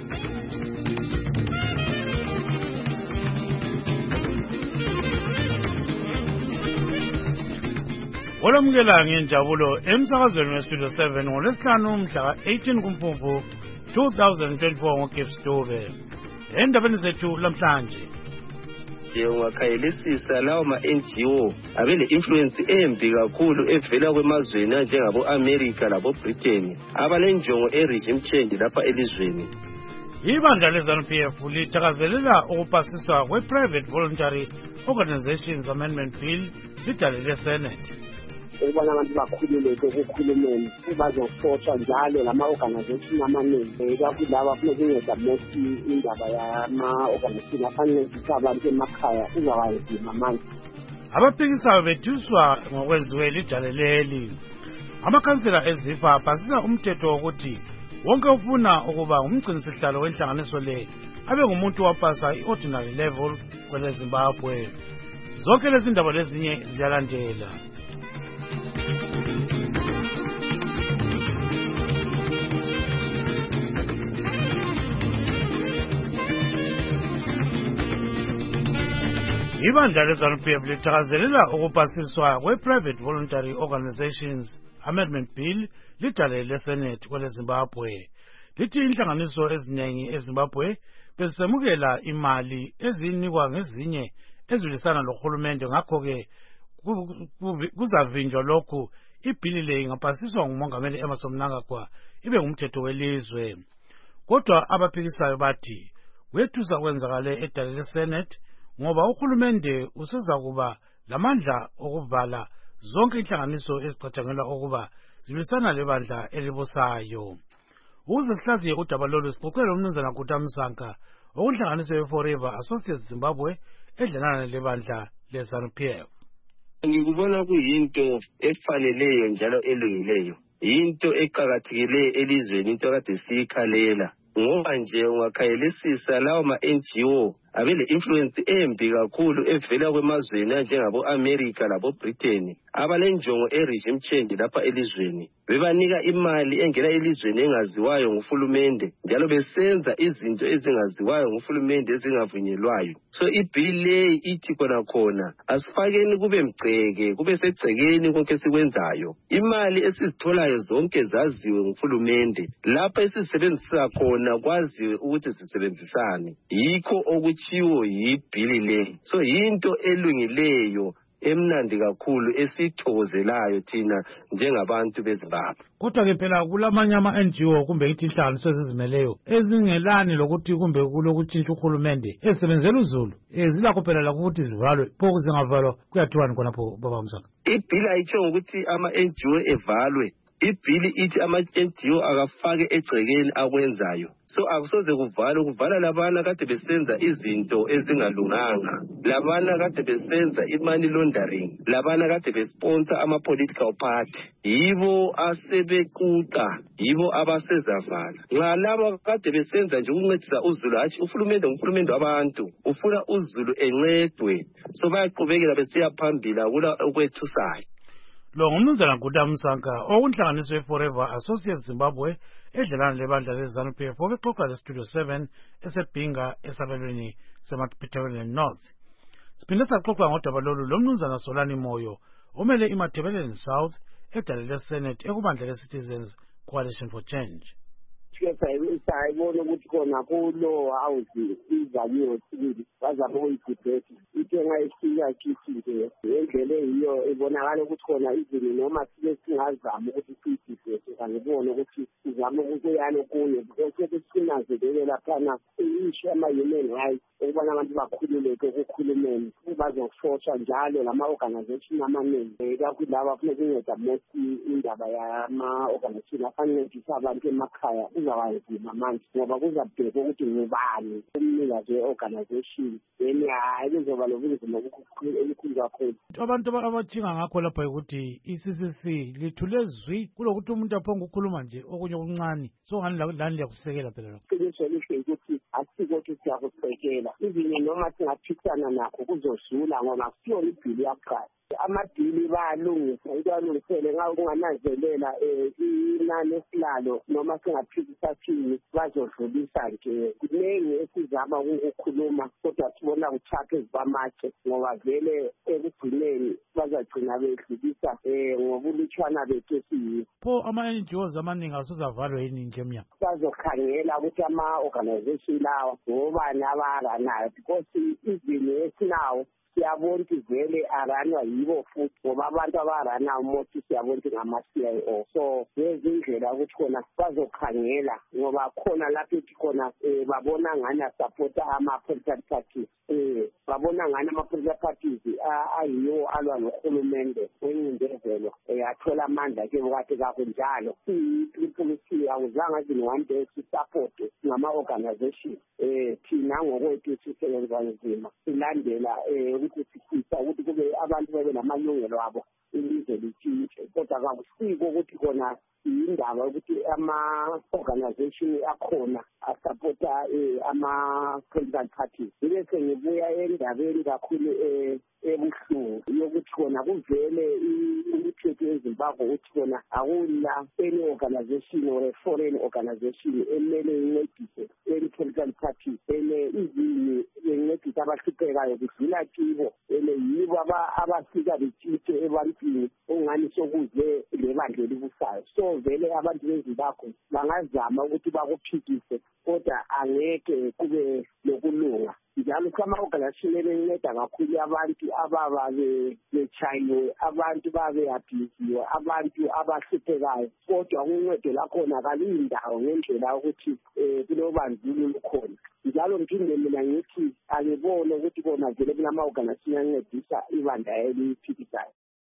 Olamukela ngenjabulo emsakazweni we Studio seven ngolesihlanu mhla eighteen kuMfumfu twenty twenty-four ngoGibbs Dube. Endabeni zethu lamhlanje ungakhayelisisa lawo ma-N G O abele influence embi kakhulu evela kwemazweni njengabo America labo Britain abalenjongo e-regime change lapha elizweni. Ibandla le-ZANU P F lithakazelela ukupasiswa kwe-Private Voluntary Organizations Amendment Bill lidalele eSenate. Ukubona abantu bakhululeke ekukhulumeni bazofoshwa njalo lama-organization amaningi kakhulu laba funeka inceda most indaba yama-organization afanelekisa abantu emakhaya uzawayidima manje. Abaphikisayo bethuswa ngokwenziwe lidaleleli. Amakhansela eZifa apasisa umthetho wokuthi wonke ufuna ukuba ngumgcinisihlalo wenhlanganiso le abe ngumuntu wapasa i-ordinary level kwele Zimbabwe. Zonke lezi ndaba lezinye ziyalandela. Ibandla le-ZANU P F lithakazelela ukupasiswa kwe-Private Voluntary Organizations Amendment Bill lidalele leSenate kwele Zimbabwe. Lithi inhlanganiso eziningi eZimbabwe bezisemukela imali ezinikwa ngezinye ezilisana lohulumende, ngakho-ke kuzavinjwa lokhu ibhili le ingapasiswa ngumongameli Emmerson Mnangagwa ibe ngumthetho welizwe. Kodwa abaphikisayo bathi wethusa kwenzakale edalele Senate ngoba uhulumende useza kuba lamandla okuvala zonke inhlanganiso ezicathangelwa ukuba zilisana lebandla elibusayo. Ukuze sihlaziye udaba lolu sixoxele umnumzana Guta Msanka okunhlanganiso ye-Forever Associates Zimbabwe edlanana lebandla le-ZANU P F. Ngikubona kuyinto efaneleyo njalo elungileyo, into eqakathekileyo elizweni, into kade siyikhalela ngoba nje ungakhayelisisa lawo ma-N G O abele influence embi kakhulu evela kwemazweni njengabo America labo Britain abalenjongo e-regime change lapha elizweni. Bebanika imali engena elizweni engaziwayo ngufulumende njalo besenza izinto ezingaziwayo ngufulumende ezingavunyelwayo. So ibhili leyi ithi khona khona asifakeni kube mgceke, kube segcekeni konke sikwenzayo. Imali esizitholayo zonke zaziwe ngufulumende, lapha esisebenzisa khona kwaziwe ukuthi sisebenzisane. Yikho okuchiwo yibhili leyi. So yinto elungileyo emnandi kakhulu esithokozelayo thina njengabantu beZimbabwe. Kodwa ke phela kulamanye ama-N G O kumbe ithi inhlanganiso ezizimeleyo ezingelani lokuthi kumbe kulokutshintsha uhulumende ezisebenzela uzulu ezilakho phela lakuthi zivalwe pho zingavalwa kuyathiwani khonapho baba Msanka? Ibhili ayitsho ukuthi ama-N G O evalwe, ibhili ithi ama-N G O akafake egcekeni akwenzayo. So akusoze kuvalwe, kuvala labana kade besenza izinto ezingalunganga, labana kade besenza i-money laundering, labana kade besponsor ama-political party, yibo asebequta, yibo abasezavala. Nxa laba kade besenza nje ukuncedisa uzulu, hatshi uhulumende ngumhulumende wabantu, ufuna uzulu encedwe, so bayaqhubekela besiya phambili akula okwethusayo. Lo ngumnumzana Guta Msanka okunhlanganiso ye-Forever Associates Zimbabwe edlalana lebandla le-ZANU P F obexoxa le-Studio seven esebhinga esabelweni seMatabeleland North. Siphinde saxoxa ngodaba lolu lomnumzana Solani Moyo omele iMatabeleland South edalele Senate ekubandla le-Citizens Coalition for Change. Sayibona ukuthi khona kulo house izanyiwe sibili bazama ukuyidebate into engayifika kithi nje ngendlela eyiyo ibonakala ukuthi khona izini noma sibe singazama ukuthi siyidebate ngibone ukuthi sizama ukuyana kunye because sinazelele laphana isho ama-human rights ukubona abantu bakhululeke ekukhulumeni bazofoshwa njalo lama-organization amaningi kakhulu laba funeka inceda most indaba yama-organization afanelekisa abantu emakhaya kuzaba nzima manje ngoba kuzabheka ukuthi ngubani umnikazi we-organization then hayi kuzoba lobunzima elikhulu kakhulu. Abantu abathinga ngakho lapha ukuthi i-C C C lithule zwi kulokuthi umuntu aphonga ukukhuluma nje okunye okuncane so ngani lani liyakusekela phela lokho. Iqiniso lihle ukuthi asiko ukuthi siyakusekela izini noma singaphikisana nakho kuzosula ngoba siyona ibhili yakuqala. Amadili bayalungisa ikwalungisele ngawo kungananzelela inani esilalo noma singaphikisa thini bazodlulisa nje kuningi esizama ukukhuluma kodwa sibona kuthapha ezibamatshe ngoba vele ekugcineni bazagcina bedlulisa ngobulutshwana bethu esiyibo. Pho ama-N G Os amaningi asuzavalwe yini nje emnyango? Bazokhangela ukuthi ama-organization lawa ngobani abaranayo because izini esinawo siyabona ukuthi vele aranwa yibo futhi ngoba abantu abarana umothi siyabona ukuthi ngama-C I O. So ngezindlela ukuthi khona bazokhangela ngoba khona lapho ethi khona um babona ngani asapota ama-political parties um babona ngani ama-political parties ayiwo alwa nohulumende wencindezelo um athola amandla ke bokade kakunjalo. I-Triple C akuzange azi one day sisapote ngama-organization um thina ngokwethu sisebenza nzima silandela um ukuthi sifisa ukuthi kube abantu babe namalungelo abo ilizwe litshintshe kodwa kakusiko ukuthi khona indaba yokuthi ama-organization akhona asapota ama-political parties. Ibe sengibuya endabeni kakhulu ebuhlungu yokuthi khona kuvele imithetho eZimbabwe ukuthi khona akula any organization or a foreign organization emele incedise any political party ele izini incedise abahluphekayo kudlula kibo ele yibo abafika betshintshe ebantwini ongani sokuze lebandla elibusayo. So vele abantu beZimbabwe bangazama ukuthi bakuphikise kodwa angeke kube lokulunga. Njalo ama-organization ebenceda kakhulu abantu ababa bechayiwe abantu babe abhiziwe abantu abahluphekayo kodwa uncedo lakhona kaluyindawo ngendlela yokuthi um kulobandlululo lukhona. Njalo ngiphinde mina ngithi angibone ukuthi kona vele kulama-organization ancedisa ibandla eliphikisayo.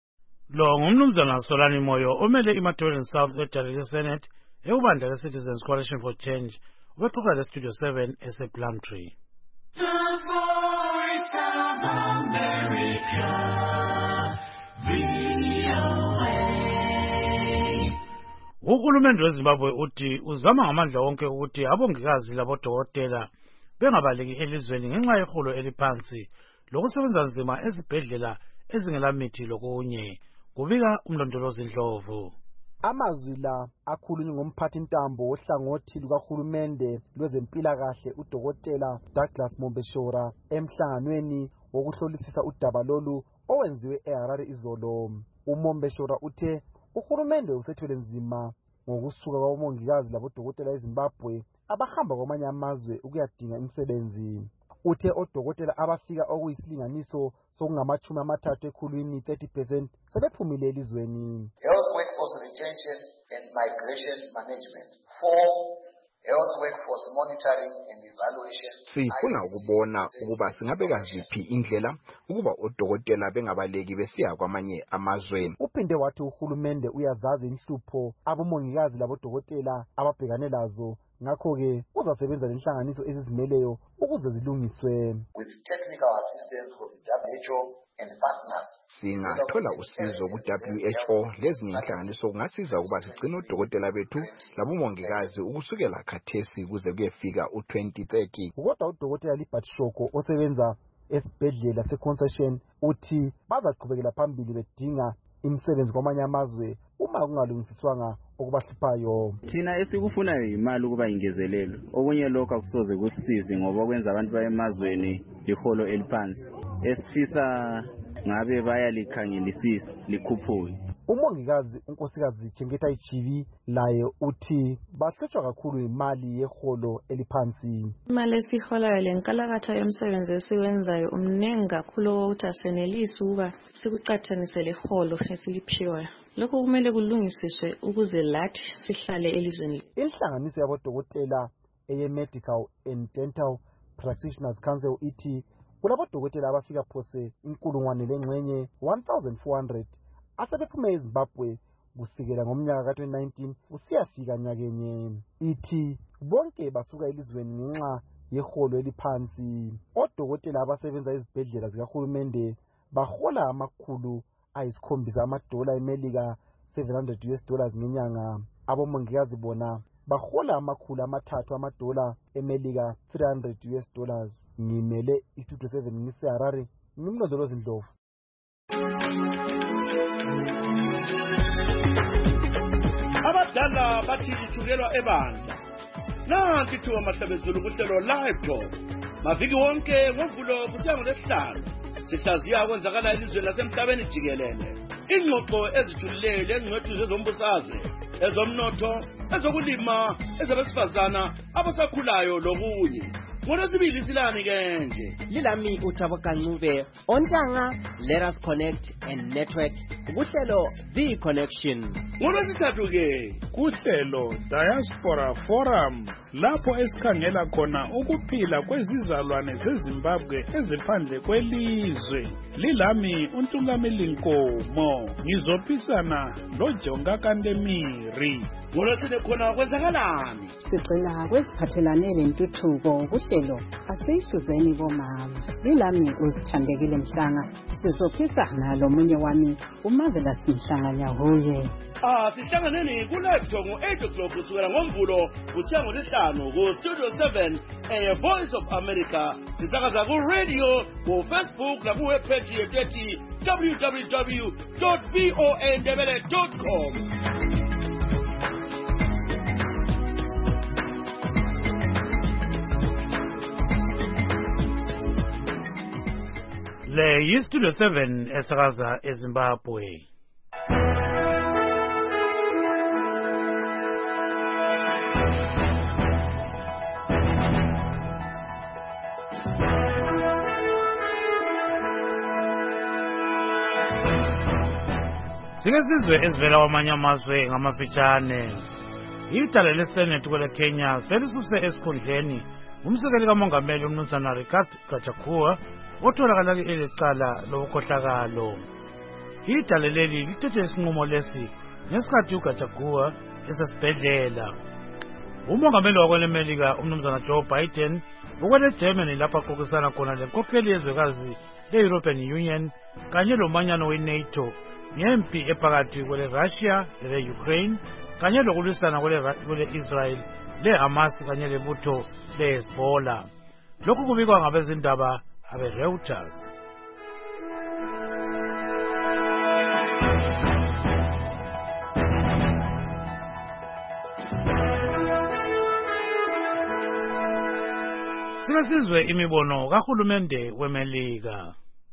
Lo ngumnumzana Solani Moyo omele iMatabeleland South eDaleke Senate ekubandla le-Citizens Coalition for Change ubexoxa le-Studio seven ese-Plumtree. The Voice of America, V O A. Uhulumende weZimbabwe uthi uzama ngamandla wonke ukuthi abongikazi labodokotela bengabaleki elizweni ngenxa yeholo eliphansi lokusebenza nzima ezibhedlela ezingelamithi lokunye. Kubika umlondolozi Ndlovu. Amazwi la akhulunywe ngomphathi ntambo ohlangothi lukahulumende lwezempilakahle udokotela Douglas Mombeshora emhlanganweni wokuhlolisisa udaba lolu owenziwe eHarare izolo. UMombeshora uthe uhulumende usethwele nzima ngokusuka kwabomongikazi labodokotela eZimbabwe abahamba kwamanye amazwe ukuyadinga imisebenzi. Uthe odokotela abafika okuyisilinganiso sokungamachumi amathathu ekhulwini thirty percent sebephumile elizweni. Health workforce retention and migration management. Four, health workforce monitoring and evaluation. Sifuna ukubona ukuba singabeka ziphi indlela ukuba odokotela bengabaleki besiya kwamanye amazwe. Uphinde wathi uhulumende uyazazi inhlupho abomongikazi labodokotela ababhekane lazo. Ngakho-ke uzasebenza lenhlanganiso ezizimeleyo ukuze zilungiswe. With technical assistance from the W H O and partners. Singathola usizo ku-W H O lezinye inhlanganiso kungasiza ukuba sigcine odokotela bethu labomongikazi ukusukela khathesi kuze kuyefika u twenty thirty. Kodwa udokotela Libert Shoko osebenza esibhedlela se-Concession uthi bazaqhubekela phambili bedinga imisebenzi kwamanye amazwe uma kungalungisiswanga okubahluphayo. Thina esikufunayo imali ukuba ingezelelo. Okunye lokho akusoze kusisize ngoba kwenza abantu bayemazweni liholo eliphansi. Esifisa ngabe bayalikhangelisisa likhuphuke. Umongikazi unkosikazi Chengeta Ichivi laye uthi bahlutshwa kakhulu imali yeholo eliphansi. Imali esiholayo lenkalakatha yomsebenzi esiwenzayo umningi kakhulu ukuthi asenelisi ukuba sikuqathanise leholo esiliphiwayo. Lokho kumele kulungisiswe ukuze lathi sihlale elizweni. Inhlanganiso yabodokotela eye-Medical and Dental Practitioners Council ithi kulabodokotela abafika phose inkulungwane lengxenye one thousand four hundred asebephume eZimbabwe kusukela ngomnyaka ka twenty nineteen usiyafika nyakenye. Ithi bonke basuka elizweni ngenxa yeholo eliphansi. Odokotela abasebenza ezibhedlela zikahulumende bahola amakhulu ayisikhombisa amadola eMelika seven hundred US dollars ngenyanga. Abomongikazi bona bahola amakhulu amathathu amadola eMelika three hundred US dollars. Ngimele istudio seven ngise Harare, ngimlondolozi Ndlovu. Abadala bathi ithukelwa ebandla. Nanti thuba mahlabezulu kuhlelo live talk. Maviki wonke ngovulo kusiya ngolesihlanu. Sihlaziya kwenzakala elizweni lasemhlabeni jikelele. Ingxoxo ezijulile ezingcwethu zezombusazwe, ezomnotho, ezokulima, ezabesifazana, abasakhulayo lokunye. Ngolwesibili silani ke nje. Lilami uThabo Kancube. Ontanga, let us connect and network. Kuhlelo The Connection. Ngolwesithathu ke kuhlelo Diaspora Forum, lapho esikhangela khona ukuphila kwezizalwane zeZimbabwe eziphandle kwelizwe. Lilami uNtungameli Nkomo. Ngizophisana loJonga Kandemiri. Ngolwesine khona kwenzakalani? Sigcina kweziphathelane lentuthuko kuhlelo asihluzeni bomama. Lilami uzithandekile Mhlanga. Sizophisana lomunye wami uMarvelous Mhlanga Nyahuye. Ah, sihlanganeni ku live talk ngo eight o'clock kusukela ngomvulo kusiya ngolesihlanu ku Studio seven e Voice of America. Sisakaza ku radio, ku Facebook na ku webpage yetu w w w dot voa ndebele dot com. Le yi Studio seven esakaza eZimbabwe. Singesizwe ezivela kwamanye amazwe ngamafitshane. Idala leSenate kwele Kenya selisuse esikhundleni umsekeli kamongameli uMnumzana Rigathi Gachagua otholakala elecala lokukhohlakalo. Idala leli lithethe isinqumo lesi ngesikhathi uGachagua esesibhedlela. Umongameli wakwelemelika uMnumzana Joe Biden ukwele Germany lapha qoqisana khona lenkokheli yezwekazi le-European Union kanye lomanyano we-NATO ngempi ephakathi kwele Russia le Ukraine kanye lokulwisana kwele Israel le Hamas kanye lebutho le Hezbollah. Lokhu kubikwa ngabezindaba abe Reuters. Singesizwe imibono kahulumende weMelika.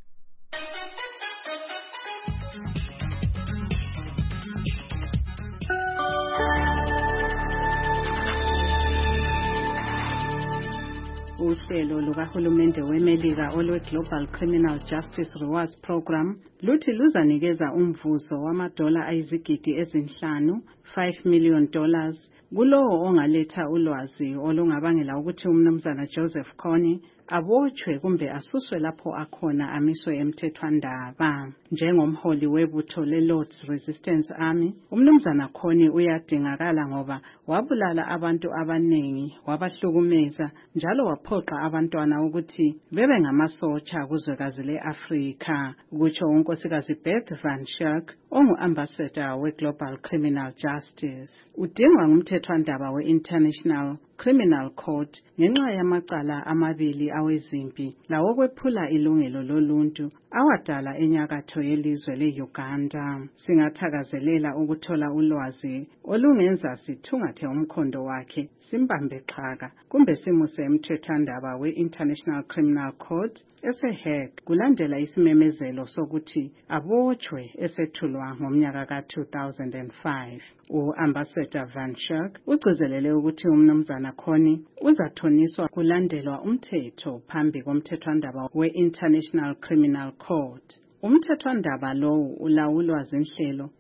Uhlelo lukahulumende weMelika olwe Global Criminal Justice Rewards Program luthi luzanikeza umvuzo wamadola ayizigidi ezinhlanu five million dollars kulowo ongaletha ulwazi olungabangela ukuthi uMnumzana Joseph Kony abotshwe kumbe asuswe lapho akhona amiswe emthethwandaba. Njengomholi webutho le-Lord's Resistance Army, uMnumzana Kony uyadingakala ngoba wabulala abantu abanengi, wabahlukumeza njalo waphoqa abantwana ukuthi bebe ngamasotsha kuzwekazi le-Afrika. Kutsho unkosikazi Beth Van Schurk, ongu-ambassador we-Global Criminal Justice. Udingwa ngumthethwandaba we-International Criminal Court ngenxa yamacala amabili awezimpi lawo kwephula ilungelo loluntu awadala enyakatho yelizwe le-Uganda. Singathakazelela ukuthola ulwazi olungenza sithungathe umkhondo wakhe, simbambe xhaka kumbe simuse emthethwandaba we-International Criminal Court ese-Hague kulandela isimemezelo sokuthi abotshwe esethulwa ngomnyaka ka two thousand five. U-Ambassador Van Schurk ugcizelele ukuthi uMnumzana Kony uzathoniswa kulandelwa umthetho phambi komthethwandaba we-International Criminal Court. Umthethwandaba lowo ulawulwa zinhlelo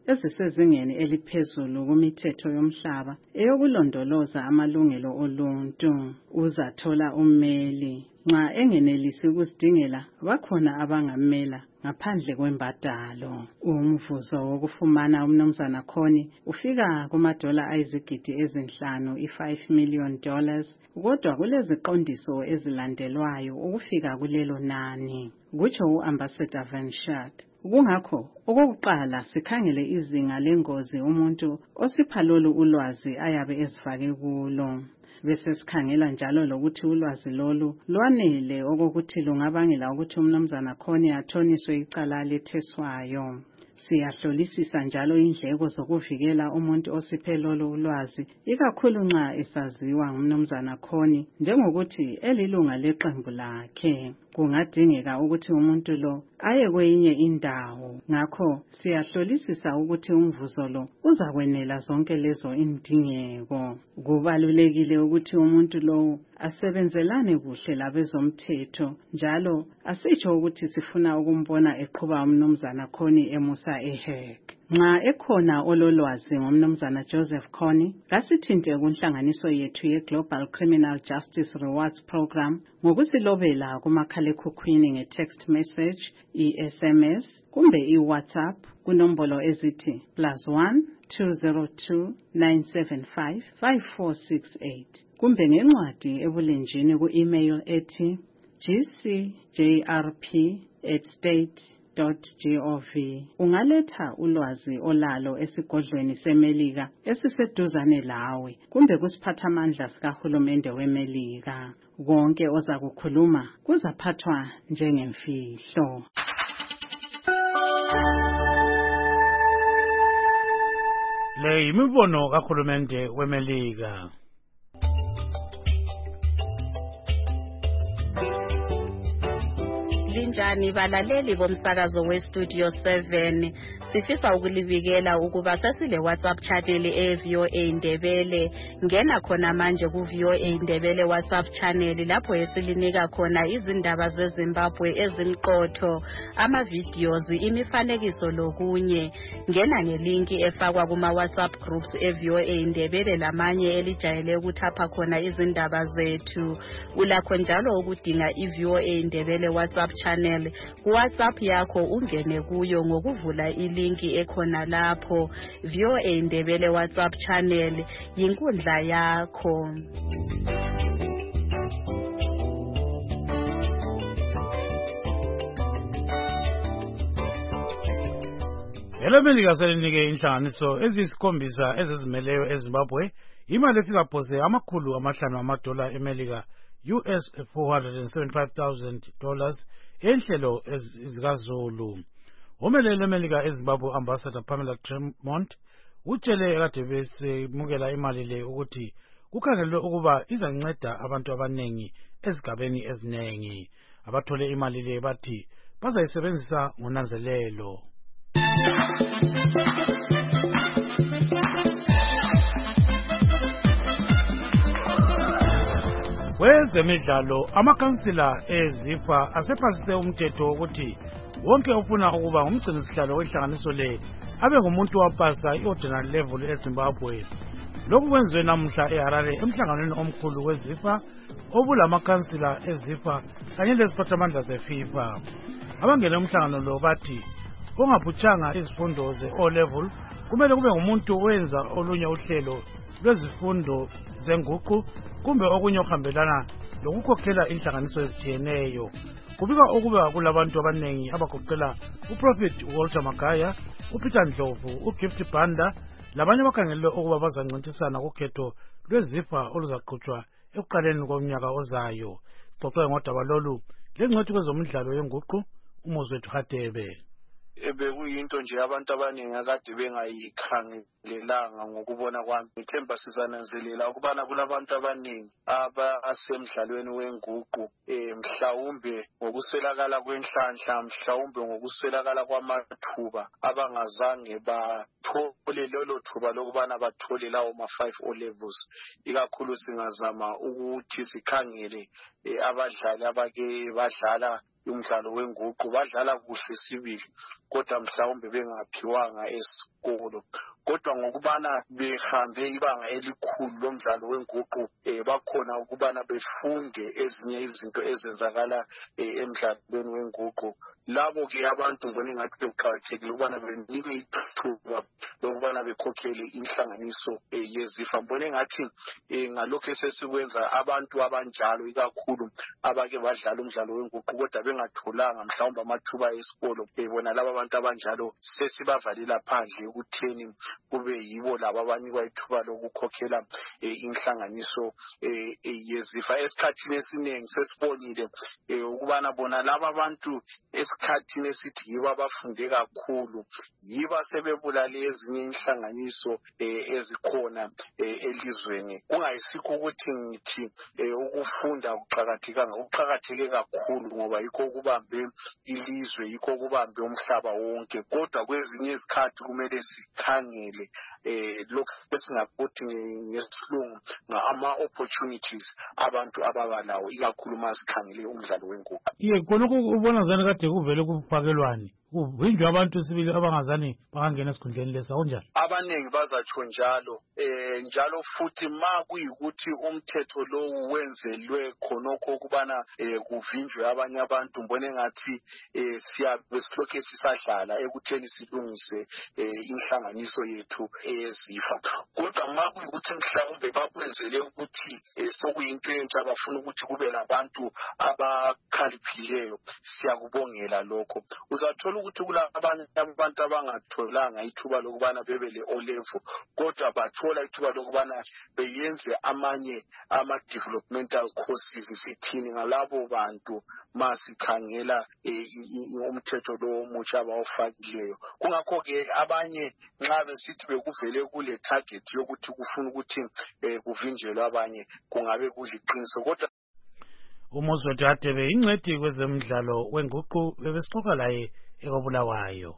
ezisezingeni eliphezulu kumithetho yomhlaba eyokulondoloza amalungelo oluntu. Uzathola ummeli nxa engenelisi ukusidingela bakhona abangamela ngaphandle kwembadalo. Umvuzo wokufumana umnumzana Khoni ufika kumadola ayizigidi ezinhlanu i-five million dollars, kodwa kuleziqondiso ezilandelwayo ukufika kulelo nani, kutsho u-Ambassador Van Schaik. Kungakho okokuqala sikhangele izinga lengozi umuntu osipha lolu ulwazi ayabe ezifake kulo. Bese sikhangela njalo lokuthi ulwazi lolu lwanele okokuthi lungabangela ukuthi umnumzana Khoni athoniswe icala letheswayo. Siyahlolisisa njalo indleko zokuvikela umuntu osiphe lolu ulwazi, ikakhulu nxa esaziwa ngumnumzana Khoni njengokuthi elilunga leqembu lakhe. Kungadingeka ukuthi umuntu lo aye kwenye indawo. Ngakho siyahlolisisa ukuthi umvuzo lo uzakwenela zonke lezo indingeko. Kubalulekile ukuthi umuntu lo asebenzelane kuhle labezomthetho, njalo asitsho ukuthi sifuna ukumbona eqhuba umnumzana Khoni emusa eHague. Nxa ekhona ololwazi ngomnumzana Joseph Khoni, kasithinte kunhlanganiso yethu ye-Global Criminal Justice Rewards Program ngokusilobela kumakhalekhukhwini nge-text message, i-S M S, kumbe i-WhatsApp kunombolo ezithi plus one two zero two nine seven five five four six eight, kumbe ngencwadi ebulenjini ku-email ethi g c j r p at state .gov. Ungaletha ulwazi olalo esigodlweni seMelika esiseduzane lawe kumbe kusiphathamandla sikahulumende weMelika. Konke ozakukhuluma kuzaphathwa njengemfihlo. Le yimibono kahulumende weMelika. Linjani balaleli bomsakazo we-Studio seven, sifisa ukulibikela ukuba sesile WhatsApp channel e-V O A Ndebele. Ngena khona manje ku-V O A Ndebele WhatsApp channel lapho esilinika khona izindaba zeZimbabwe ezimqotho, ama-videos, imifanekiso lokunye. Ngena ngelinki efakwa kuma-WhatsApp groups e-V O A Ndebele lamanye elijayele ukuthapha khona izindaba zethu. Ulakho njalo ukudinga i-V O A Ndebele WhatsApp channel ku WhatsApp yakho, ungene kuyo ngokuvula ilinki ekhona lapho. V O A Ndebele WhatsApp channel yinkundla yakho. EleMelika selinike inhlanganiso ezisikhombisa ezizimeleyo eZimbabwe imali efika phose amakhulu amahlanu amadola eMelika, U S four hundred seventy-five thousand dollars, enhlelo zikaZulu. Umelele eMelika eZimbabwe Ambassador Pamela Tremont utshele kade besemukela imali le ukuthi kukhangelwe ukuba izanceda abantu abanengi ezigabeni ezinengi. Abathole imali le bathi bazayisebenzisa ngonanzelelo. Kwezemidlalo, amakansila eZIFA asephasise umthetho ukuthi wonke ofuna ukuba ngumgcinisihlalo wenhlanganiso le abe ngumuntu wapasa i-ordinary level eZimbabwe. Lokhu kwenziwe namuhla eHarare emhlanganweni omkhulu weZIFA obulamakhonsila eZIFA kanye leziphathamandla zeFIFA. Abangene umhlangano lo bathi ongaphuthanga izifundo ze-O level kumele kube ngumuntu owenza olunye uhlelo lwezifundo zenguqu kumbe okunye okuhambelana lokukhokhela inhlanganiso ezitshiyeneyo. Kubika ukuba kulabantu abanengi abagoqela uProfit Walter Magaya, uPeter Ndlovu, uGift Banda labanye bakhangelwe ukuba bazancintisana kukhetho lweZIFA oluzaqhutshwa ekuqaleni komnyaka ozayo. Xoxe ngodaba lolu lengcwethi kwezomidlalo yenguqu uMozwethu Hadebe. Bekuyinto nje abantu abaningi akade bengayikhangelelanga ngokubona kwami. Ngithemba sizananzelela ukubana kulabantu abaningi abasemdlalweni wenguqu eh mhlawumbe ngokuswelakala kwenhlanhla, mhlawumbe ngokuswelakala kwamathuba abangazange bathole lelo thuba lokubana bathole lawo ma five O levels. Ikakhulu singazama ukuthi sikhangele abadlali abake badlala umdlalo wenguqu badlala kuhle sibili kodwa mhlawumbe bengaphiwanga esikolo kodwa ngokubana behambe ibanga elikhulu lomdlalo wenguqu eh bakhona ukubana befunde ezinye izinto ezenzakala emdlalweni wenguqu labo ke abantu ngone ngathi beqhathekile ukubana benikwe ithuba lokubana bekhokhele inhlanganiso yezifa mbone ngathi ngalokho esesikwenza abantu abanjalo ikakhulu abake badlala umdlalo wenguqu kodwa bengatholanga mhlawumbe amathuba esikolo bona laba abantu abanjalo sesibavalila phandle ukutheni kube yibo laba abanikwa ithuba lokukhokhela inhlanganiso yezifa esikhathini esiningi sesibonile ukubana bona laba abantu esikhathini esithi yibo abafunde kakhulu yiba sebebulale ezinye inhlanganiso ezikhona elizweni kungayisikho ukuthi ngithi ukufunda kuqhakathekanga kuqhakatheke kakhulu ngoba yikho kubambe ilizwe yikho kubambe umhlaba wonke kodwa kwezinye izikhathi kumele sikhangele lokho esingakuthi ngesilungu ngama opportunities abantu ababalawo ikakhulu masikhangele umdlalo wenguqu iye khonokho ubona zani kade kuvele kuphakelwane kuvinjwe abantu sibili abangazani bangangena esikhundleni lesa kunjani abaningi bazatsho njalo eh njalo futhi ma kuyikuthi umthetho lo wenzelwe khonokho ukubana kuvinjwe abanye abantu mbone ngathi siyabe silokhe sisadlala ekutheni silungise inhlanganiso yethu ezifa kodwa ma kuyikuthi mhlawumbe bakwenzele ukuthi sokuyinto entsha abafuna ukuthi kube labantu abakhaliphileyo siyakubongela lokho uzathola ukuthi kulabanye abantu abangatholanga ithuba lokubana bebe le O level kodwa bathola ithuba lokubana beyenze amanye ama developmental courses sithini ngalabo bantu masikhangela umthetho lo omutsha abawufakileyo kungakho ke abanye nxa besithi bekuvele kule target yokuthi kufuna ukuthi kuvinjelwe abanye kungabe kuliqiniso kodwa uMozwethu Hadebe ingcedi kwezemidlalo wenguqu bebesixoxa laye ekobulawayo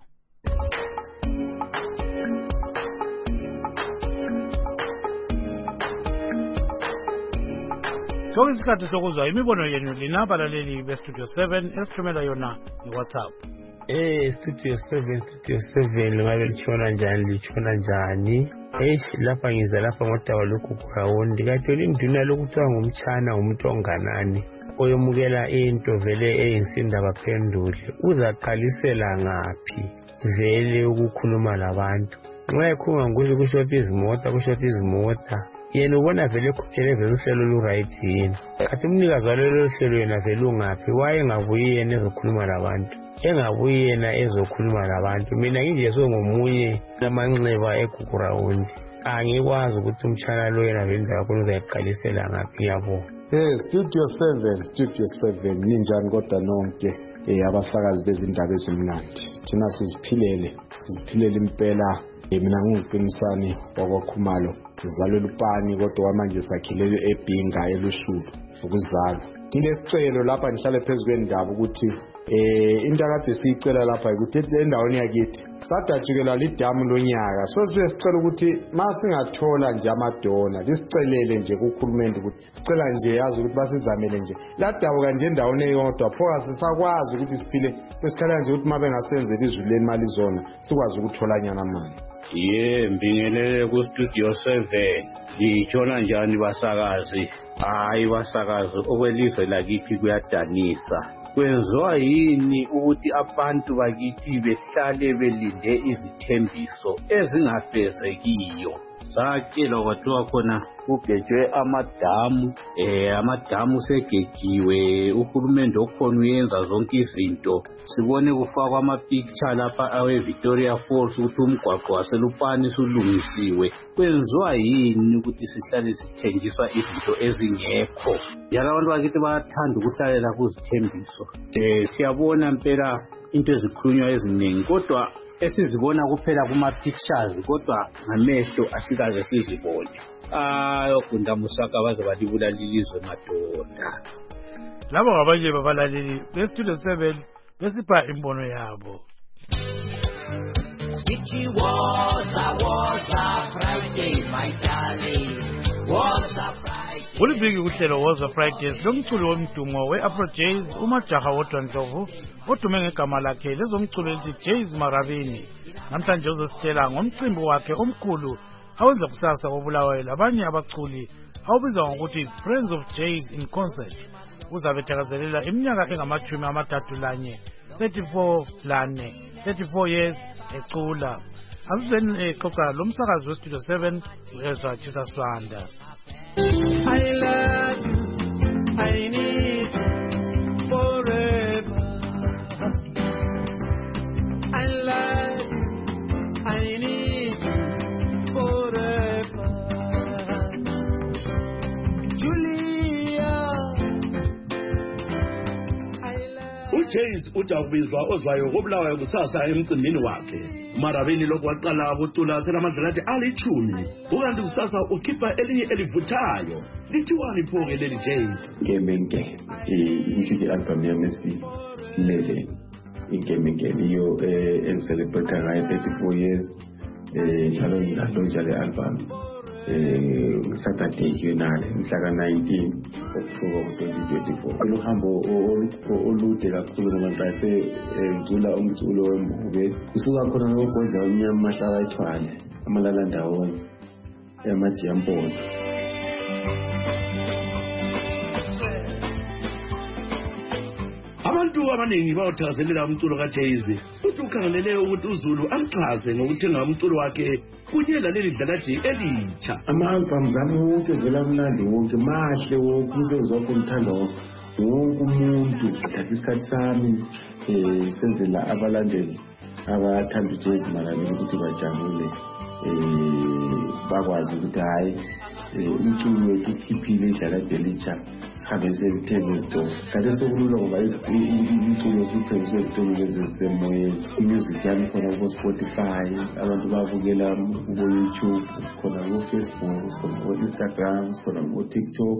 Soke isikhathi sokuzwa imibono yenu lina abalaleli bestudio seven esithumela yona ngeWhatsApp Eh studio seven studio seven ngabe litshona njani litshona njani eish lapha ngiza lapha ngodawa lokhu ground katholi induna lokuthiwa ngumtshana umuntu onganani oyomukela into vele eyinsinda baphendule uzaqalisela ngaphi vele ukukhuluma labantu nxa ekhuluma ngokuthi kushota izimota kushota izimota yena ubona vele ekhuphele vele uhlelo lu-right yini kathi umnikazi walelo hlelo yena vele ungaphi waye engabuyi yena ezokhuluma labantu engabuyi yena ezokhuluma labantu mina nginje songomunye namanxeba egugurawundi angikwazi ukuthi umtshana lo yena vele indawo yakhona uzayiqalisela ngaphi ngiyabona Eh studio seven studio seven ninjani kodwa nonke eh abasakazi bezindaba ezimnandi thina siziphilele siziphilele impela mina nginguqinisani wakwakhumalo ngizalwe lupani kodwa manje sakhilele eBhinga elushulu ukuzalwa ngilesicelo lapha nihlale phezulu kwendaba ukuthi eh into akade siyicela lapha ukuthi endaweni yakithi sadatshukela lidamu lonyaka so sibe sicela ukuthi masingathola nje amadona lisicelele nje kukhulumende ukuthi sicela nje yazi ukuthi basizamele nje ladabu kanje endaweni eyodwa phoka sisakwazi ukuthi siphile esikhala nje ukuthi mabe ngasenzela izuleni mali zona sikwazi ukuthola nyana mali ye mbingelele ku studio seven litshona njani basakazi hayi basakazi okwelizwe lakithi kuyadanisa kwenziwa yini ukuthi abantu bakithi behlale belinde izithembiso ezingafezekiyo satshelwa kwathiwa khona kugejwe amadamu eh amadamu segejiwe uhulumende okhona uyenza zonke izinto sibone kufakwa ama-picture lapha awe Victoria Falls ukuthi umgwaqo waselupani sulungisiwe kwenziwa yini ukuthi sihlale sithenjiswa izinto ezingekho njalo abantu bakithi bayathanda ukuhlalela kuzithembiso eh siyabona impela into ezikhulunywa eziningi kodwa esizibona kuphela kuma-pictures kodwa ngamehlo asikaze sizibone ayo gunda musaka baze balibulala ilizwe madoda labo ngabanye babalaleli bestudio seven besipha imbono yabo It was a was a Friday, my darling, was a Friday. uliviki kuhlelo Woza Fridays lomculo womdumo we-Afro Jazz umajaha wodwa Ndlovu odume ngegama lakhe lezomculo elithi Jazz Marabini. Namhlanje uzositshela ngomcimbi wakhe omkhulu awenza kusasa koBulawayo labanye abaculi awubizwa ngokuthi Friends of Jazz in Concert. Uzabe thakazelela iminyaka engamachumi amathathu lanye thirty-four lane thirty-four years ecula. Asizeni exoxa lomsakazi weStudio seven uEzra Chisaswanda. I love you, I need you forever. I love you, I need you forever. Julia, uJays uJabizwa ozwayo koBulawayo kusasa emcimbini wakhe. Marabini lokho waqala ukucula senamadlela athi alichumi ukanti kusasa ukhipha elinye elivuthayo lithiwani phoke leli Jays ngemenke ikhiphe album yamesi eleven ingemenke iyo encelebrate ngayo thirty-four years njalo ngidlalo njalo album eh Saturday yonale mhla nineteen October twenty twenty-four uhambo olude kakhulu ngoba ngase ngicula umculo wembuke usuka khona ngogodla umnyama mahlala ethwale amalala ndawonye emajiyampondo. Abantu abaningi bawuthakazelela umculo kaJays futhi ukhangelele ukuthi uZulu amxhase ngokuthenga umculo wakhe kunye laleli dlalathi elitsha. Ama-albums ami wonke vela mnandi wonke mahle wonke umsebenzi wakho umthanda wonke umuntu thatha isikhathi sami um senzela abalandeli abathanda uJays Marabini ukuthi bajabule um bakwazi ukuthi hhayi umculo wethu ukhiphile idlalathi elitsha sihambe siyelithenga ezitolo. Kanti sekulula ngoba umculo usuthengiswa ezitolo lezi ezisemoyeni. Imusic yami khona kubo-Spotify, abantu babukela kubo-YouTube, sikhona kubo-Facebook, sikhona kubo-Instagram, sikhona kubo-TikTok.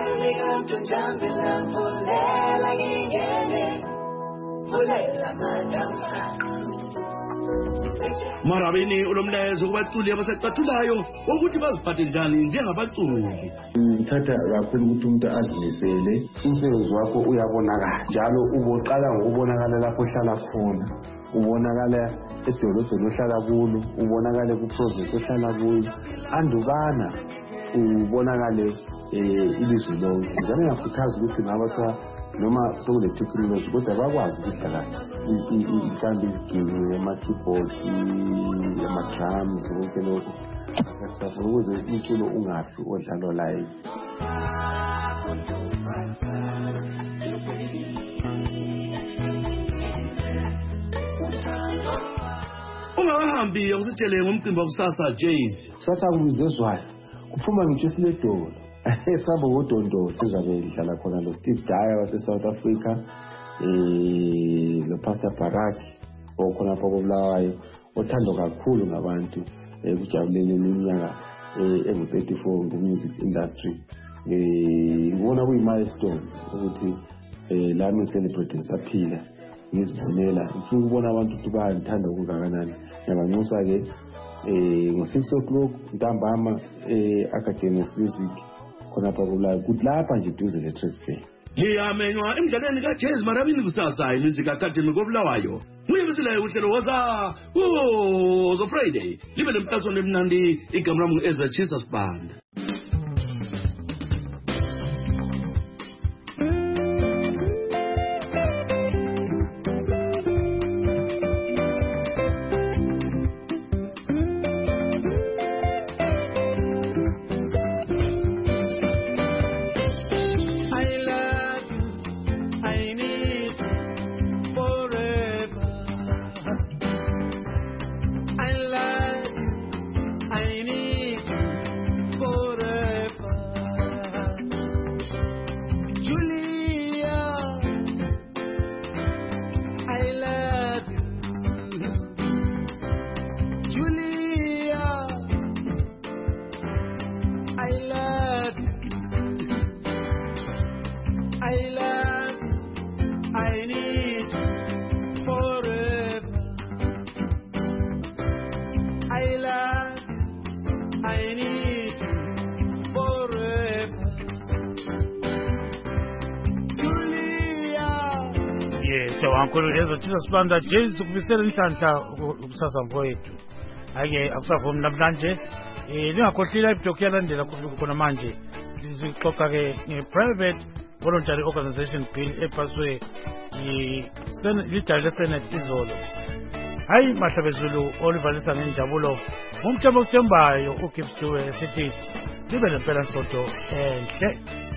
Marabini ulomlezo kubaculi abasecathulayo ukuthi baziphathe njani njengabaculi. Ngithatha kakhulu ukuthi umuntu azimisele umsebenzi wakho uyabonakala njalo uboqala ngokubonakala lapho ohlala khona, ubonakala edolobheni ohlala kulo, ubonakale ku-province ohlala kuyo, andubana ubonakale ilizwe lonke. Njalo ngiyakhuthaza ukuthi ngabathiwa noma sekule-technology kodwa bakwazi ukudlala mhlawumbe iziginci, ama-keyboard, ama-drums, konke lokho ukuze umculo ungafi odlalwa live. Ungahambi usitshele ngomcimbi wakusasa Jays. Kusasa kuzezwayo kuphuma ngitsho siledolo esabo wodondo sizabe idlala khona lo Steve Dyer wase South Africa, eh lo Pastor Barak okhona pho koBulawayo othandwa kakhulu ngabantu ekujabuleni iminyaka engu thirty-four ku music industry. Eh ngibona kuyi milestone ukuthi eh lami celebrate saphila ngizibonela ngifuna ukubona abantu ukuthi bayithanda okungakanani. Yabanxusa ke eh ngo six o'clock ntambama eh Academy of Music khona pha kula kuthi lapha nje duze le trade fair. Ngiyamenywa emdlalweni kaJays Marabini kusasa imusic academy koBulawayo. Nguyibisile uhlelo Woza Woza Friday libe lemphakaso emnandi igama lami uEzra Chisaswanda. wankulu ezothisa sibanda Jesu kubisela inhlanhla ukusasa mfowethu. Ake akusavumi namhlanje eh lingakhohlila iblock yalandela khona manje sizixoxa ke nge-private voluntary organization bill ephaswe yi-lidala lesenate izolo. Hayi Mahlabezulu olivalisa ngenjabulo ngumthembo osithembayo uGibbs Dube esithi libe lempela nsonto enhle.